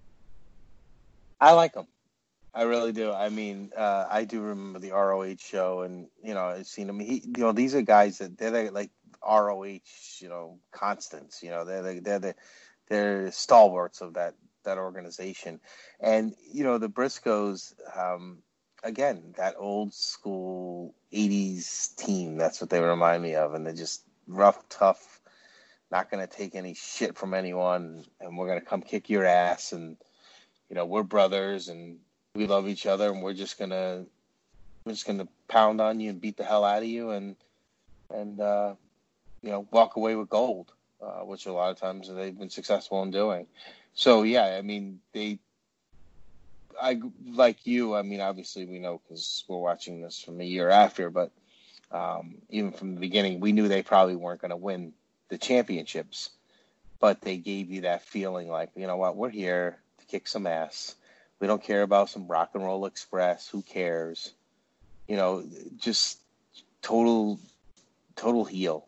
B: I like them. I really do. I mean, I do remember the ROH show, and I've seen them. These are guys that they're like ROH, constants. They're stalwarts of that organization, and the Briscoes, again, that old school '80s team. That's what they remind me of, and they're just rough, tough, not going to take any shit from anyone, and we're going to come kick your ass, and we're brothers, and we love each other, and we're just gonna pound on you and beat the hell out of you, and walk away with gold, which a lot of times they've been successful in doing. So yeah, I mean, like you. I mean, obviously we know because we're watching this from a year after, but even from the beginning, we knew they probably weren't going to win the championships, but they gave you that feeling like, what, we're here to kick some ass. We don't care about some Rock and Roll Express. Who cares? Just total heel.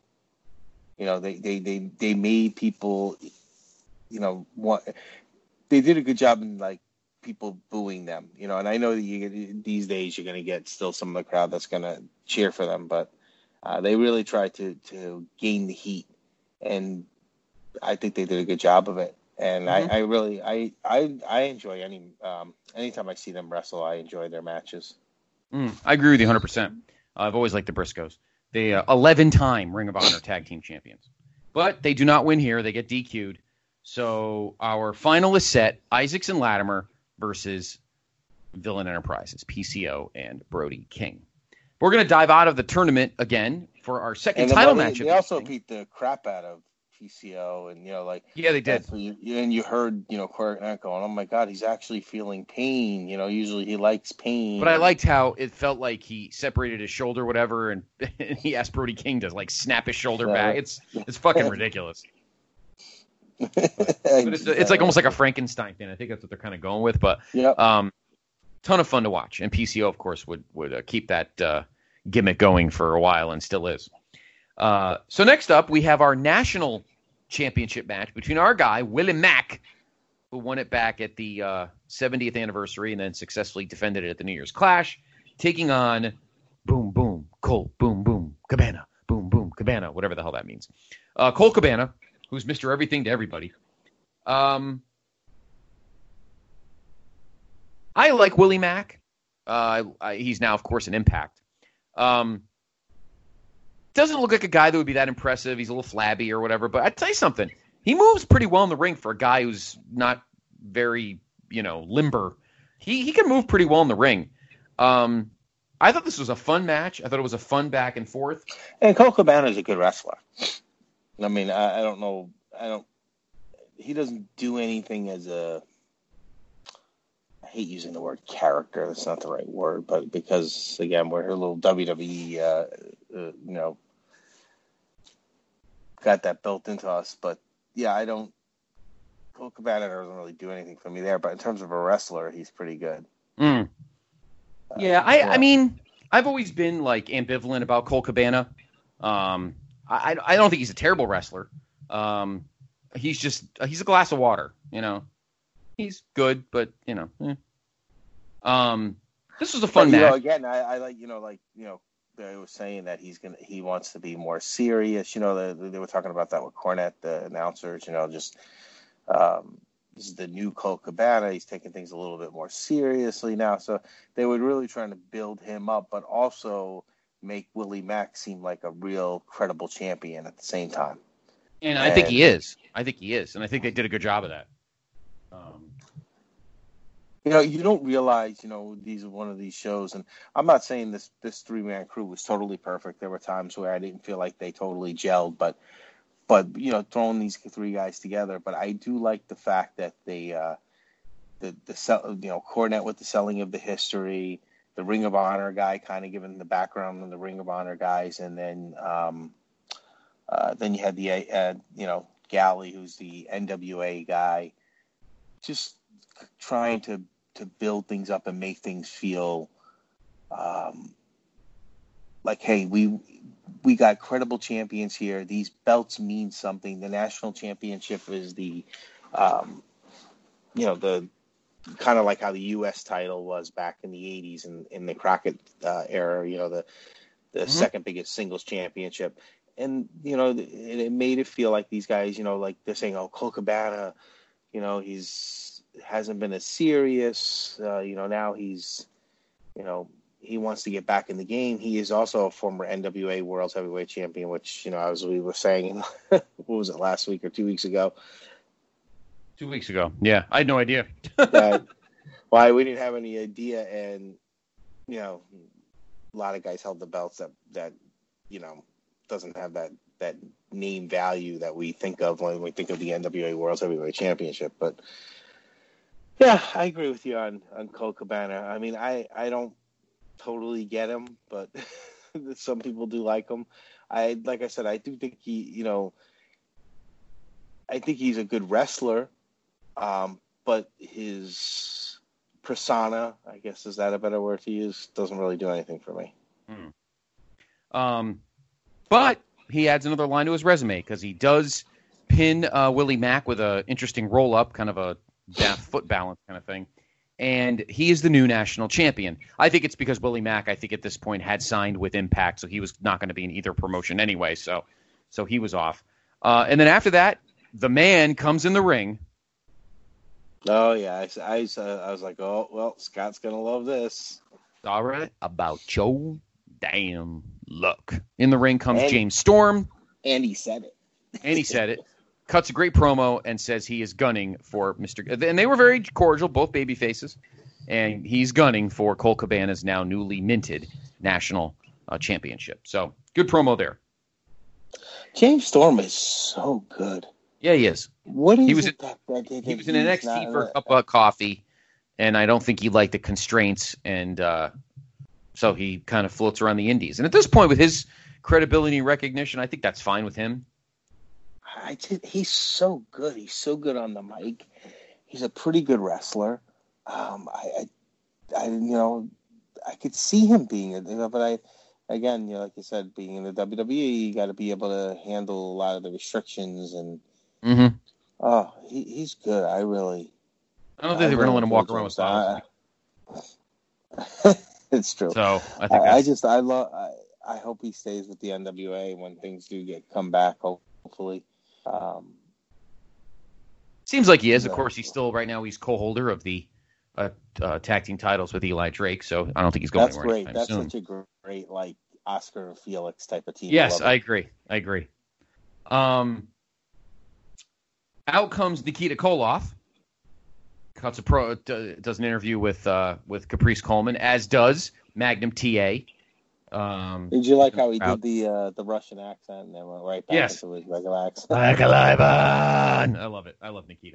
B: They made people, want. They did a good job in like people booing them. And I know that these days you're going to get still some of the crowd that's going to cheer for them, but they really tried to gain the heat, and I think they did a good job of it. And I really enjoy anytime I see them wrestle. I enjoy their matches.
C: I agree with you 100%. I've always liked the Briscoes. They 11-time Ring of Honor Tag Team Champions, but they do not win here. They get DQ'd. So our final is set: Isaacs and Latimer versus Villain Enterprises, PCO and Brody King. We're going to dive out of the tournament again for our second title match.
B: They also beat the crap out of PCO, and
C: yeah, they did.
B: And you heard Corey going, oh my God, he's actually feeling pain. Usually he likes pain.
C: But I liked how it felt like he separated his shoulder, whatever, and he asked Brody King to snap his shoulder back. It's fucking ridiculous. But it's like almost like a Frankenstein thing. I think that's what they're kind of going with. But ton of fun to watch, and PCO of course would keep that gimmick going for a while, and still is. So next up we have our national championship match between our guy, Willie Mack, who won it back at the 70th anniversary and then successfully defended it at the New Year's Clash, taking on Boom Boom Colt Boom Boom Cabana, Boom Boom Cabana, whatever the hell that means. Colt Cabana, who's Mr. Everything to everybody. I like Willie Mack. He's now, of course, an Impact. Doesn't look like a guy that would be that impressive. He's a little flabby or whatever. But I'd tell you something. He moves pretty well in the ring for a guy who's not very, limber. He can move pretty well in the ring. I thought this was a fun match. I thought it was a fun back and forth.
B: And Colt Cabana is a good wrestler. I mean, I don't know. He doesn't do anything as a. I hate using the word character. That's not the right word, but because again, we're a little WWE, got that built into us. But yeah, I don't. Colt Cabana doesn't really do anything for me there. But in terms of a wrestler, he's pretty good.
C: Yeah, I mean, I've always been like ambivalent about Colt Cabana. I don't think he's a terrible wrestler. He's a glass of water, He's good, but this was a fun match.
B: Again, I like they were saying that he wants to be more serious. They were talking about that with Cornette, the announcers. This is the new Colt Cabana. He's taking things a little bit more seriously now. So they were really trying to build him up, but also make Willie Mack seem like a real credible champion at the same time.
C: And I think he is. And I think they did a good job of that.
B: You don't realize, these are one of these shows, and I'm not saying this three-man crew was totally perfect. There were times where I didn't feel like they totally gelled, but throwing these three guys together. But I do like the fact that they, Cornette with the selling of the history, the Ring of Honor guy kind of giving the background on the Ring of Honor guys, and then you had the Galley, who's the NWA guy, just trying to build things up and make things feel like, hey, we got credible champions here. These belts mean something. The national championship is the the kind of like how the U.S. title was back in the 80s and in the Crockett era, the second biggest singles championship. And, it made it feel like these guys, like they're saying, oh, Colt Cabana, hasn't been as serious. Now he's, he wants to get back in the game. He is also a former NWA World Heavyweight Champion, which, as we were saying, what was it, last week or 2 weeks ago?
C: 2 weeks ago. Yeah, I had no idea.
B: Why we didn't have any idea, and a lot of guys held the belts that doesn't have that name value that we think of when we think of the NWA World Heavyweight Championship. But yeah, I agree with you on Colt Cabana. I mean, I don't totally get him, but some people do like him. Like I said, I do think I think he's a good wrestler. But his persona, I guess, is that a better word to use, doesn't really do anything for me.
C: But he adds another line to his resume because he does pin Willie Mack with an interesting roll-up, kind of a foot balance kind of thing. And he is the new national champion. I think it's because Willie Mack, I think at this point, had signed with Impact, so he was not going to be in either promotion anyway, so he was off. And then after that, the man comes in the ring.
B: Oh, yeah. I was like, oh, well, Scott's going to love this.
C: All right. About your damn luck. In the ring comes James Storm.
B: And he said it.
C: Cuts a great promo and says he is gunning for Mr. And they were very cordial, both baby faces. And he's gunning for Colt Cabana's now newly minted national championship. So, good promo there.
B: James Storm is so good.
C: Yeah, he is.
B: What is
C: he was
B: it
C: he was in NXT for a cup of coffee, and I don't think he liked the constraints, and so he kind of floats around the indies. And at this point, with his credibility and recognition, I think that's fine with him.
B: He's so good. He's so good on the mic. He's a pretty good wrestler. I could see him being but again, like you said, being in the WWE, you got to be able to handle a lot of the restrictions and
C: Mm-hmm.
B: Oh, he's good. I don't
C: think they were going to let him walk around with bottles.
B: It's true.
C: So I think
B: I hope he stays with the NWA when things do come back. Hopefully.
C: Seems like he is. Of course, he's co-holder of the tag team titles with Eli Drake. So I don't think he's going anywhere.
B: That's great. That's
C: soon.
B: such a great like Oscar Felix type of team.
C: Yes, I agree. Out comes Nikita Koloff. Does an interview with Caprice Coleman, as does Magnum TA.
B: Did you like how he did the Russian accent and then went right back into his regular accent?
C: I love it. I love Nikita.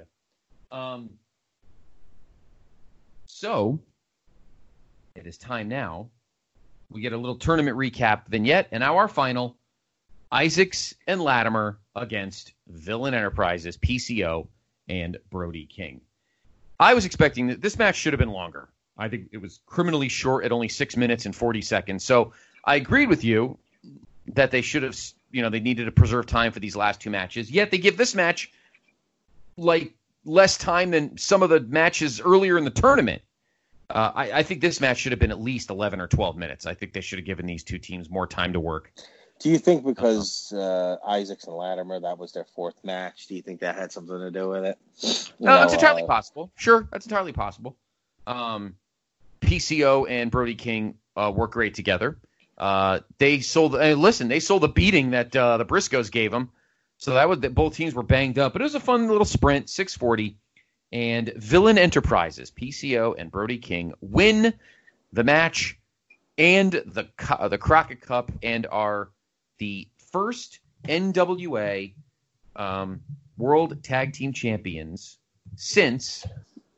C: So it is time now. We get a little tournament recap vignette, and now our final: Isaacs and Latimer against Villain Enterprises, PCO, and Brody King. I was expecting that this match should have been longer. I think it was criminally short at only 6 minutes and 40 seconds. So I agreed with you that they should have, they needed to preserve time for these last two matches. Yet they give this match like less time than some of the matches earlier in the tournament. I think this match should have been at least 11 or 12 minutes. I think they should have given these two teams more time to work.
B: Do you think because Isaacs and Latimer, that was their fourth match, do you think that had something to do with it?
C: That's entirely possible. Sure, that's entirely possible. PCO and Brody King work great together. They sold the beating that the Briscoes gave them. So that both teams were banged up. But it was a fun little sprint, 640. And Villain Enterprises, PCO and Brody King, win the match and the Crockett Cup and are the first NWA World Tag Team Champions since...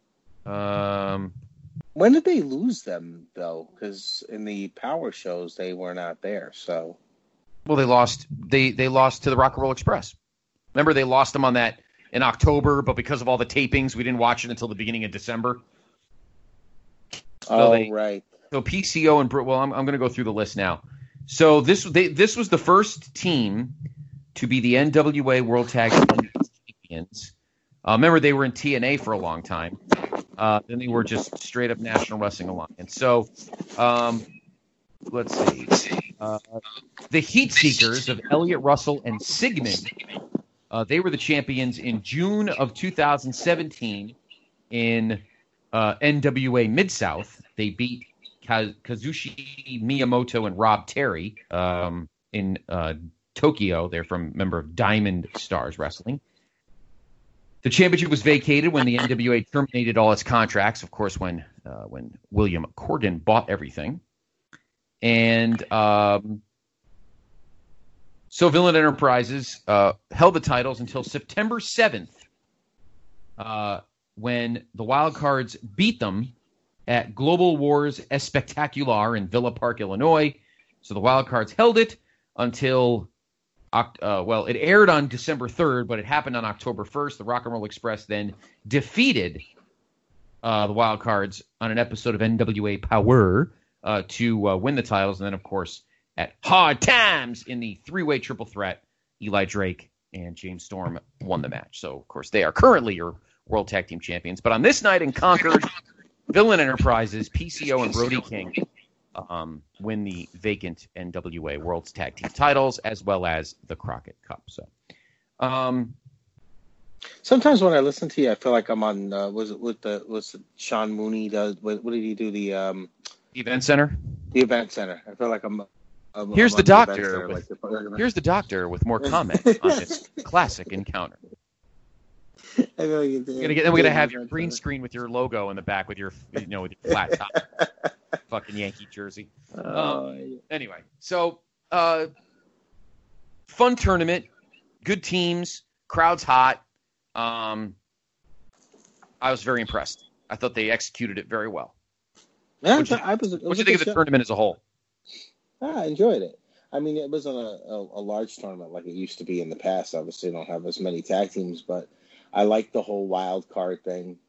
B: when did they lose them, though? Because in the Power shows, they were not there. So,
C: well, they lost. They lost to the Rock and Roll Express. Remember, they lost them on that in October, but because of all the tapings, we didn't watch it until the beginning of December.
B: Right.
C: So PCO and I'm going to go through the list now. So this was the first team to be the NWA World Tag Team Champions. Remember, they were in TNA for a long time. Then they were just straight up National Wrestling Alliance. So, let's see. The Heat Seekers of Elliot Russell and Sigmund, they were the champions in June of 2017 in NWA Mid-South. They beat Kazushi Miyamoto and Rob Terry in Tokyo. They're from member of Diamond Stars Wrestling. The championship was vacated when the NWA terminated all its contracts, of course, when William Corgan bought everything. And so Villain Enterprises held the titles until September 7th, when the Wildcards beat them at Global Wars Espectacular in Villa Park, Illinois. So the Wildcards held it until... it aired on December 3rd, but it happened on October 1st. The Rock and Roll Express then defeated the Wildcards on an episode of NWA Power to win the titles. And then, of course, at Hard Times in the three-way triple threat, Eli Drake and James Storm won the match. So, of course, they are currently your World Tag Team Champions. But on this night in Concord, Villain Enterprises, PCO, and Brody King win the vacant NWA World's Tag Team titles as well as the Crockett Cup. So,
B: sometimes when I listen to you, I feel like I'm on. Was Sean Mooney does? What did he do? The
C: Event Center.
B: The Event Center. I feel like I'm
C: here's the doctor. Here's the doctor with more comments on this classic encounter. We're gonna have your green screen with your logo in the back with your with your flat top fucking Yankee jersey. Anyway, so fun tournament, good teams, crowd's hot. I was very impressed. I thought they executed it very well.
B: Yeah,
C: what do you think of the tournament as a whole?
B: I enjoyed it. I mean, it wasn't a large tournament like it used to be in the past. Obviously, don't have as many tag teams, but I like the whole wild card thing.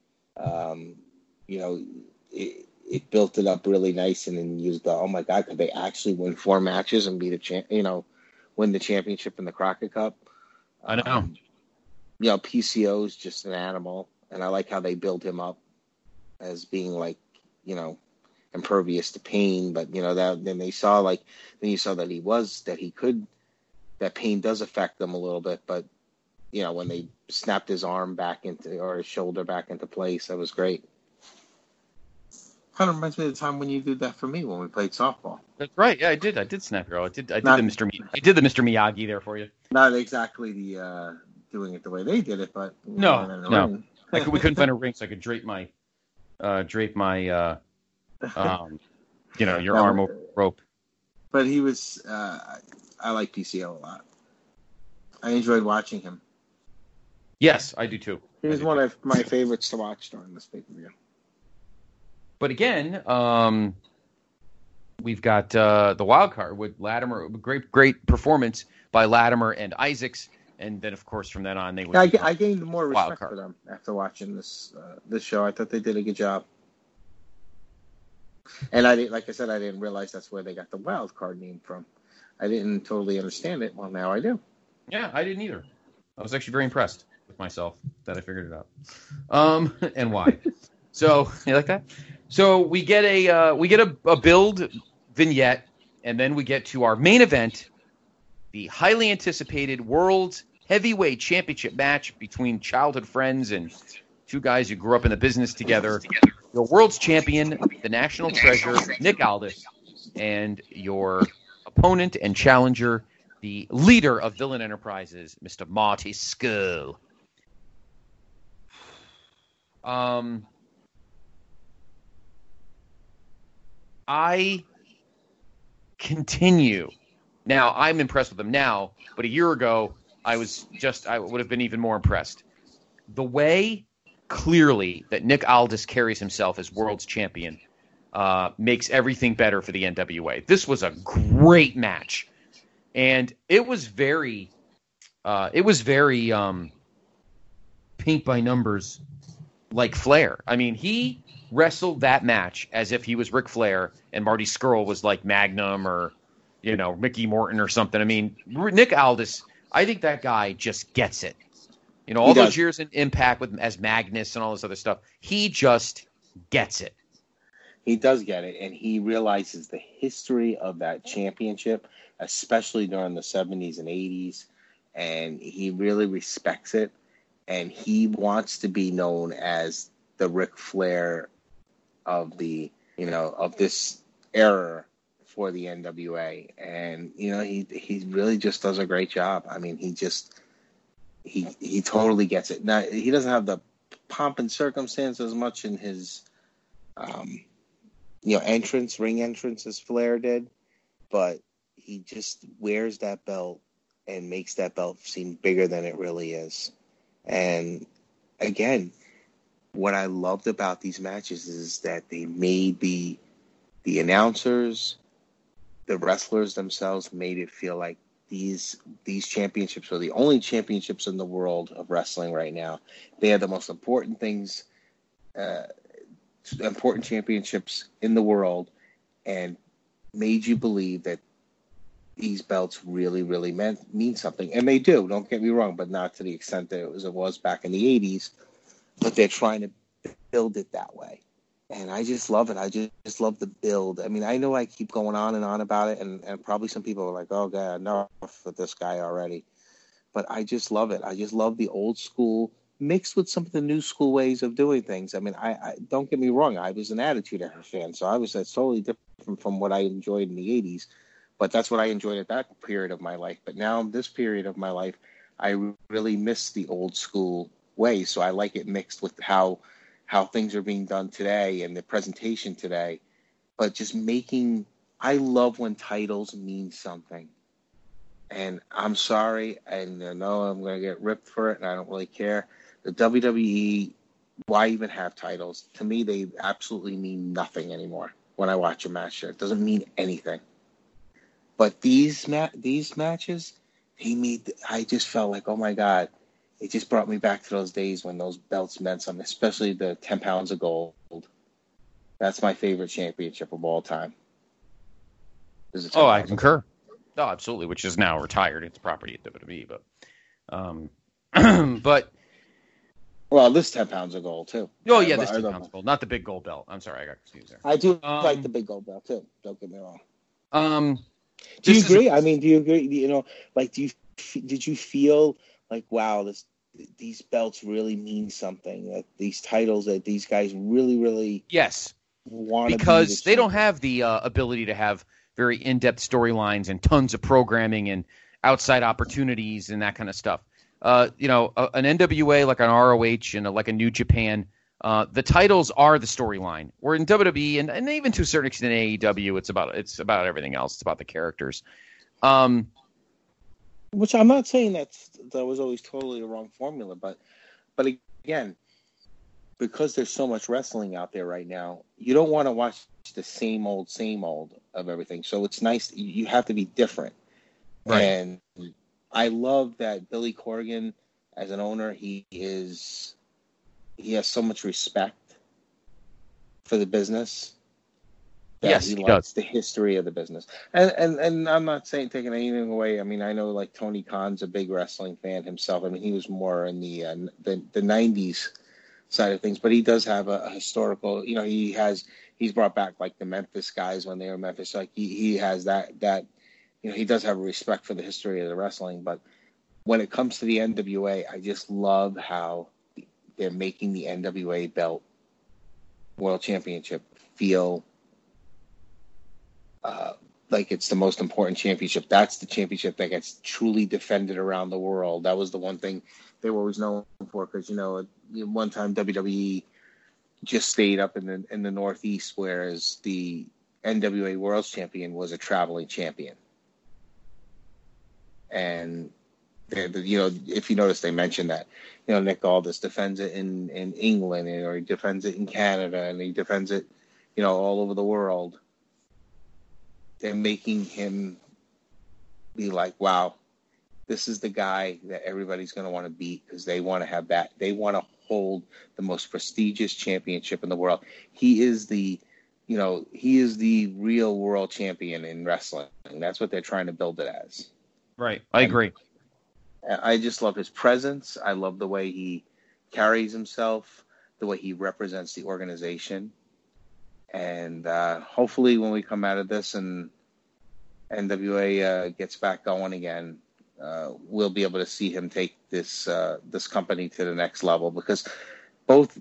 B: It built it up really nice, and then you go, oh my God, could they actually win 4 matches and be win the championship in the Crockett Cup?
C: I know.
B: PCO is just an animal, and I like how they build him up as being like, impervious to pain. But then you saw that pain does affect them a little bit. But when they snapped his arm back or his shoulder back into place, that was great. Kind of reminds me of the time when you did that for me when we played softball.
C: That's right. Yeah, I did snap your arm. I did the Mr. Miyagi there for you.
B: Not exactly the doing it the way they did it, but
C: no. We couldn't find a ring, so I could drape my your arm over the rope.
B: But he was. I like PCO a lot. I enjoyed watching him.
C: Yes, I do too.
B: He was one of my favorites to watch during this pay-per-view.
C: But again, we've got the wild card with Latimer. Great performance by Latimer and Isaacs, and then of course from then on they would.
B: I gained more respect for them after watching this show. I thought they did a good job, and I didn't realize that's where they got the wild card name from. I didn't totally understand it. Well, now I do.
C: Yeah, I didn't either. I was actually very impressed with myself that I figured it out, and why. So you like that? So we get a build vignette, and then we get to our main event, the highly anticipated World Heavyweight Championship match between childhood friends and two guys who grew up in the business together. Your world's champion, the national treasure, Nick Aldis, and your opponent and challenger, the leader of Villain Enterprises, Mr. Marty Scurll. I continue. Now, I'm impressed with him now, but a year ago, I would have been even more impressed. The way, clearly, that Nick Aldis carries himself as world's champion makes everything better for the NWA. This was a great match. And it was very paint by numbers like Flair. I mean, he wrestled that match as if he was Ric Flair and Marty Scurll was like Magnum or, Mickey Morton or something. I mean, Nick Aldis, I think that guy just gets it. All those years in Impact as Magnus and all this other stuff, he just gets it.
B: He does get it, and he realizes the history of that championship, especially during the 70s and 80s, and he really respects it, and he wants to be known as the Ric Flair of of this era for the NWA, and he really just does a great job. I mean, he totally gets it. Now, he doesn't have the pomp and circumstance as much in his ring entrance as Flair did, but he just wears that belt and makes that belt seem bigger than it really is. And again, what I loved about these matches is that they made the announcers, the wrestlers themselves made it feel like these championships are the only championships in the world of wrestling right now. They are the most important things, important championships in the world, and made you believe that these belts really, really mean something. And they do, don't get me wrong, but not to the extent that it was back in the 80s. But they're trying to build it that way. And I just love it. I just love the build. I mean, I know I keep going on and on about it, and probably some people are like, oh, God, enough with this guy already. But I just love it. I just love the old school mixed with some of the new school ways of doing things. I mean, I don't get me wrong. I was an Attitude Era fan, so that's totally different from what I enjoyed in the 80s. But that's what I enjoyed at that period of my life. But now, this period of my life, I really miss the old school way. So I like it mixed with how things are being done today and the presentation today. But just I love when titles mean something. And I'm sorry, and I know I'm going to get ripped for it, and I don't really care. The WWE, why even have titles? To me, they absolutely mean nothing anymore when I watch a match. It doesn't mean anything. But these matches, I just felt like, oh my God, it just brought me back to those days when those belts meant something, especially the 10 pounds of gold. That's my favorite championship of all time.
C: Oh, I concur. Oh, absolutely, which is now retired. It's property at WWE. But But
B: well, this 10 pounds of gold too.
C: oh yeah, this 10 pounds of gold, not the big gold belt. I'm sorry, I got confused there.
B: I do like the big gold belt too. Don't get me wrong.
C: Do
B: you agree? I mean, do you agree? You know, like, did you feel like, wow, these belts really mean something? That these titles, that these guys really
C: yes,
B: want,
C: because they don't have the ability to have very in-depth storylines and tons of programming and outside opportunities and that kind of stuff. You know, an NWA like an ROH and like a New Japan, the titles are the storyline. Where in WWE and even to a certain extent in AEW, it's about everything else. It's about the characters.
B: Which I'm not saying that was always totally the wrong formula, but again, because there's so much wrestling out there right now, you don't want to watch the same old of everything. So it's nice. You have to be different. Right. And I love that Billy Corgan, as an owner, he has so much respect for the business.
C: Yes,
B: he likes the history of the business. And I'm not saying taking anything away. I mean, I know like Tony Khan's a big wrestling fan himself. I mean, he was more in the 90s side of things, but he does have a historical, you know, he's brought back like the Memphis guys when they were in Memphis. Like he has that, you know, he does have a respect for the history of the wrestling. But when it comes to the NWA, I just love how they're making the NWA belt World Championship feel like it's the most important championship. That's the championship that gets truly defended around the world. That was the one thing they were always known for, because, you know, one time WWE just stayed up in the Northeast, whereas the NWA World Champion was a traveling champion. And you know, if you notice, they mentioned that, you know, Nick Aldis defends it in England, or he defends it in Canada, and he defends it, you know, all over the world. They're making him be like, wow, this is the guy that everybody's going to want to beat, because they want to have that. They want to hold the most prestigious championship in the world. He is the real world champion in wrestling. And that's what they're trying to build it as.
C: Right. I agree.
B: I just love his presence. I love the way he carries himself, the way he represents the organization. And hopefully when we come out of this and NWA gets back going again, we'll be able to see him take this company to the next level, because both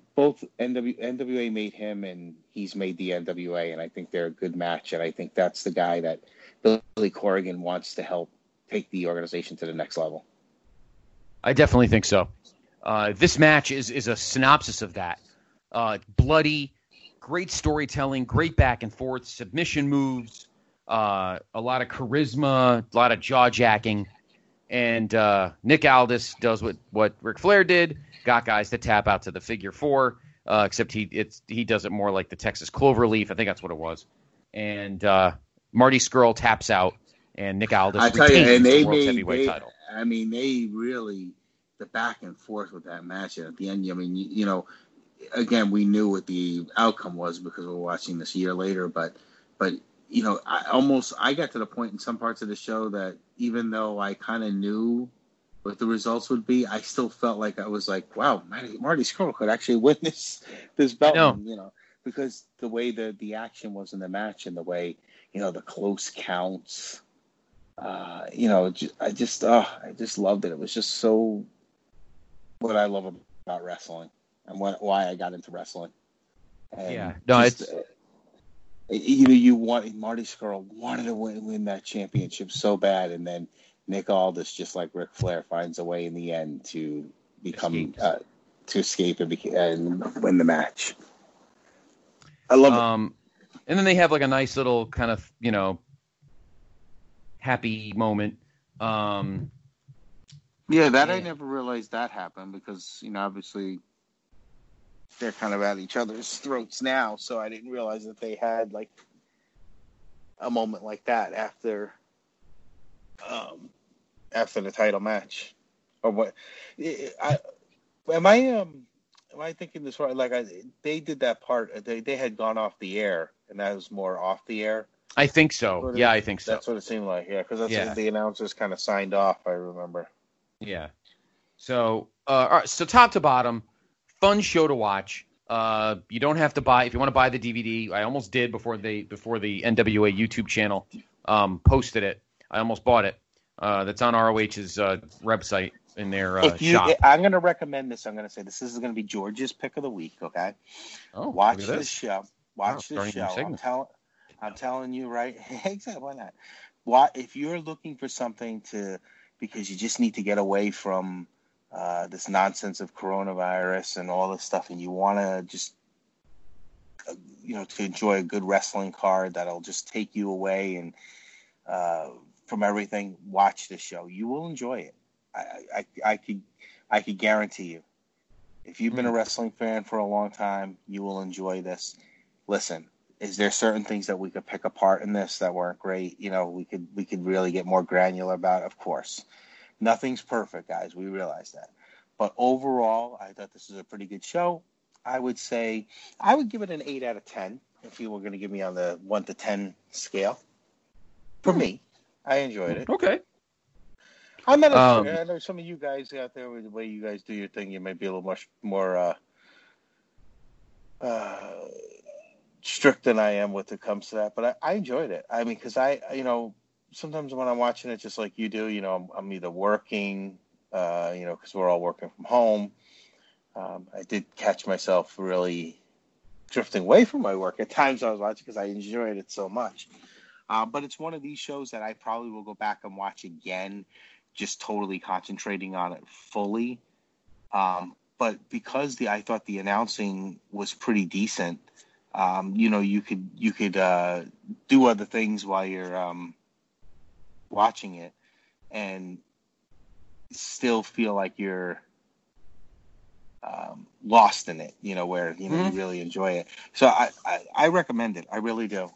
B: NWA made him and he's made the NWA, and I think they're a good match, and I think that's the guy that Billy Corgan wants to help take the organization to the next level.
C: I definitely think so. This match is a synopsis of that. Bloody, great storytelling, great back and forth, submission moves, a lot of charisma, a lot of jaw-jacking. And Nick Aldis does what Ric Flair did, got guys to tap out to the figure four, except he does it more like the Texas Cloverleaf. I think that's what it was. And Marty Scurll taps out, and Nick Aldis retains the World Heavyweight title.
B: I mean, they really, the back and forth with that match, and at the end, I mean, you know, again, we knew what the outcome was because we were watching this a year later, but you know, I got to the point in some parts of the show that even though I kind of knew what the results would be, I still felt like I was like, wow, Marty Scurll could actually win this belt. You know, because the way the action was in the match, and the way, you know, the close counts, you know, I just loved it. It was just so what I love about wrestling, and why I got into wrestling. And
C: yeah, no, it's.
B: You want Marty Scurll wanted to win that championship so bad, and then Nick Aldis, just like Ric Flair, finds a way in the end to escape and win the match. I love it.
C: And then they have like a nice little kind of, you know, happy moment.
B: I never realized that happened, because, you know, obviously they're kind of at each other's throats now, so I didn't realize that they had like a moment like that after the title match. Or what? Am I thinking this right? Like they did that part. They had gone off the air, and that was more off the air.
C: I think so. Yeah, I think so.
B: That's what it seemed like. Yeah, because that's what the announcers kind of signed off. I remember.
C: Yeah. So, all right, so top to bottom, fun show to watch. You don't have to buy if you want to buy the DVD. I almost did before the NWA YouTube channel posted it. I almost bought it. That's on ROH's website in their shop.
B: I'm going to recommend this. I'm going to say this is going to be George's pick of the week. Okay.
C: Oh,
B: watch this show. Watch this show. I'm telling you, right? Exactly. Why not? If you're looking for something because you just need to get away from this nonsense of coronavirus and all this stuff, and you want to just, to enjoy a good wrestling card that'll just take you away and from everything, watch this show. You will enjoy it. I could guarantee you. If you've been a wrestling fan for a long time, you will enjoy this. Listen, is there certain things that we could pick apart in this that weren't great? We could really get more granular about it, of course. Nothing's perfect, guys. We realize that. But overall, I thought this was a pretty good show. I would say I would give it an 8 out of 10 if you were going to give me on the 1 to 10 scale. For me, I enjoyed it.
C: Okay.
B: I know some of you guys out there, with the way you guys do your thing, you might be a little much more strict than I am when it comes to that. But I enjoyed it. I mean, because sometimes when I'm watching it, just like you do, I'm either working, because we're all working from home. I did catch myself really drifting away from my work at times. I was watching because I enjoyed it so much. But it's one of these shows that I probably will go back and watch again, just totally concentrating on it fully. But because I thought the announcing was pretty decent, you could do other things while you're watching it and still feel like you're lost in it, where you really enjoy it. So I recommend it. I really do.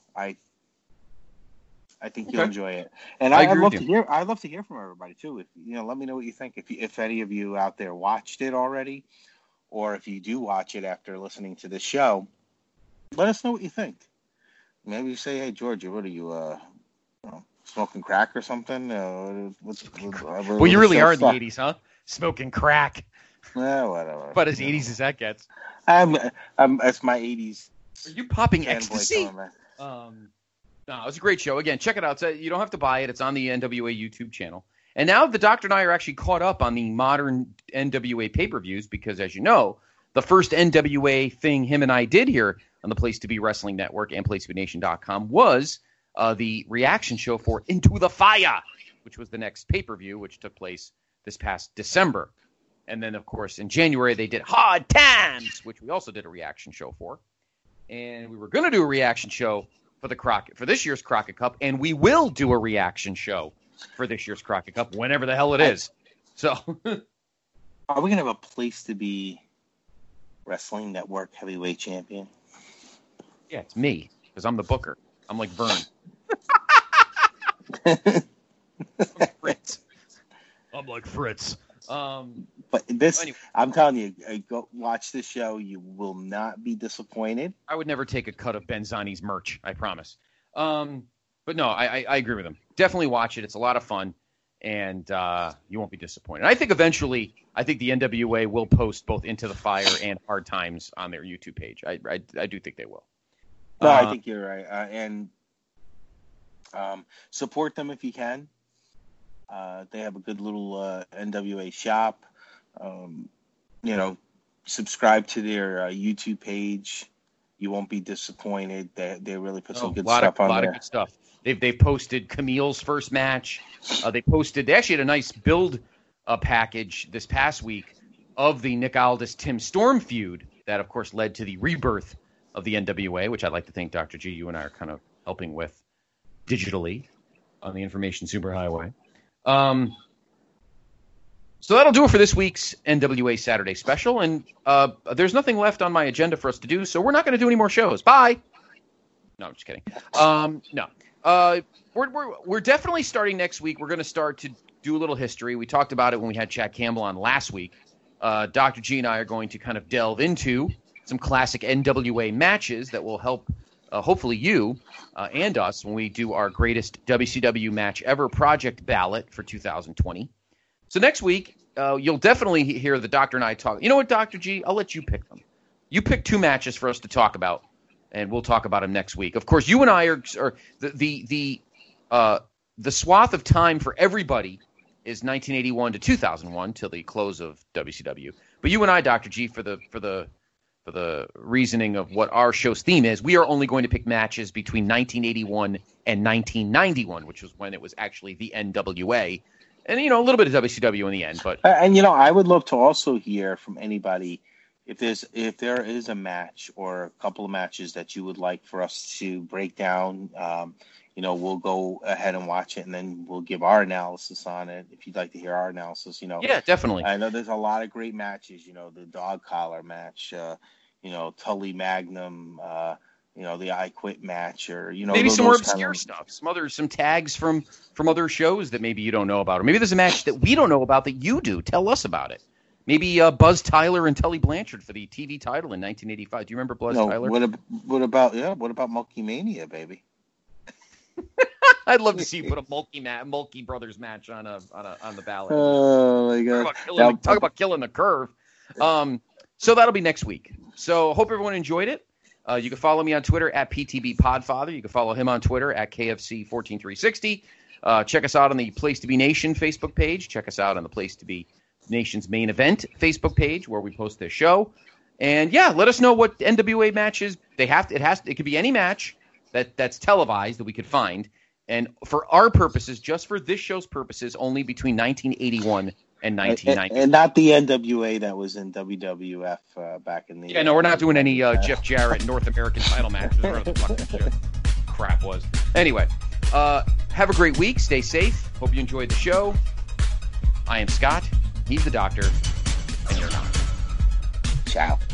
B: I think you'll enjoy it, and I'd love to hear from everybody too. If let me know what you think. If any of you out there watched it already, or if you do watch it after listening to this show, let us know what you think. Maybe you say, "Hey, George, what are you smoking crack or something?"
C: Well, you really are in the '80s, huh? Smoking crack.
B: Whatever.
C: But as '80s as that gets.
B: I'm that's my '80s.
C: Are you popping ecstasy? No, it was a great show. Again, check it out. You don't have to buy it. It's on the NWA YouTube channel. And now the Doctor and I are actually caught up on the modern NWA pay-per-views because, as you know, the first NWA thing him and I did here on the Place to Be Wrestling Network and PlaceToBeNation.com was the reaction show for Into the Fire, which was the next pay-per-view, which took place this past December. And then, of course, in January, they did Hard Times, which we also did a reaction show for. And we were going to do a reaction show for this year's Crockett Cup, and we will do a reaction show for this year's Crockett Cup, whenever the hell it is. So,
B: are we going to have a Place to Be Wrestling Network heavyweight champion?
C: Yeah, it's me, because I'm the booker. I'm like Vern. I'm like Fritz.
B: But anyway. I'm telling you, go watch this show. You will not be disappointed.
C: I would never take a cut of Benzani's merch, I promise. But no, I agree with him. Definitely watch it. It's a lot of fun, and you won't be disappointed. I think eventually, the NWA will post both Into the Fire and Hard Times on their YouTube page. I do think they will.
B: No, I think you're right. And support them if you can. They have a good little NWA shop. Subscribe to their YouTube page. You won't be disappointed. They really put some good stuff on there. A lot of good stuff.
C: They posted Camille's first match. They actually had a nice build package this past week of the Nick Aldis Tim Storm feud that, of course, led to the rebirth of the NWA, which I'd like to think, Dr. G, you and I are kind of helping with digitally on the Information Superhighway. So that'll do it for this week's NWA Saturday special, and there's nothing left on my agenda for us to do, so we're not going to do any more shows. Bye! No, I'm just kidding. No. We're definitely starting next week. We're going to start to do a little history. We talked about it when we had Chad Campbell on last week. Dr. G and I are going to kind of delve into some classic NWA matches that will help, hopefully you and us, when we do our greatest WCW match ever project ballot for 2020. So next week, you'll definitely hear the Doctor and I talk. You know what, Dr. G? I'll let you pick them. You pick 2 matches for us to talk about, and we'll talk about them next week. Of course, you and I are the swath of time for everybody is 1981 to 2001 till the close of WCW. But you and I, Dr. G, for the reasoning of what our show's theme is, we are only going to pick matches between 1981 and 1991, which was when it was actually the NWA. And, a little bit of WCW in the end. But
B: and, I would love to also hear from anybody if there is a match or a couple of matches that you would like for us to break down. We'll go ahead and watch it, and then we'll give our analysis on it. If you'd like to hear our analysis,
C: Yeah, definitely.
B: I know there's a lot of great matches. The dog collar match, Tully Magnum, the I Quit match, or
C: maybe some more obscure stuff, some tags from other shows that maybe you don't know about, or maybe there's a match that we don't know about that you do. Tell us about it. Maybe Buzz Tyler and Tully Blanchard for the TV title in 1985. Do you remember Buzz Tyler?
B: What about Monkey Mania, baby?
C: I'd love to see you put a Mulkey Brothers match on the ballot.
B: Oh my God!
C: Talk about killing the curve. So that'll be next week. So hope everyone enjoyed it. You can follow me on Twitter at PTB Podfather. You can follow him on Twitter at KFC14360. Check us out on the Place to Be Nation Facebook page. Check us out on the Place to Be Nation's Main Event Facebook page where we post this show. And yeah, let us know what NWA matches it could be any match that's televised that we could find. And for our purposes, just for this show's purposes, only between 1981 and 1990.
B: And not the NWA that was in WWF back in the...
C: Yeah, no, we're not doing any Jeff Jarrett North American title matches or whatever the fucking crap was. Anyway, have a great week. Stay safe. Hope you enjoyed the show. I am Scott. He's the Doctor. And you're not.
B: Ciao.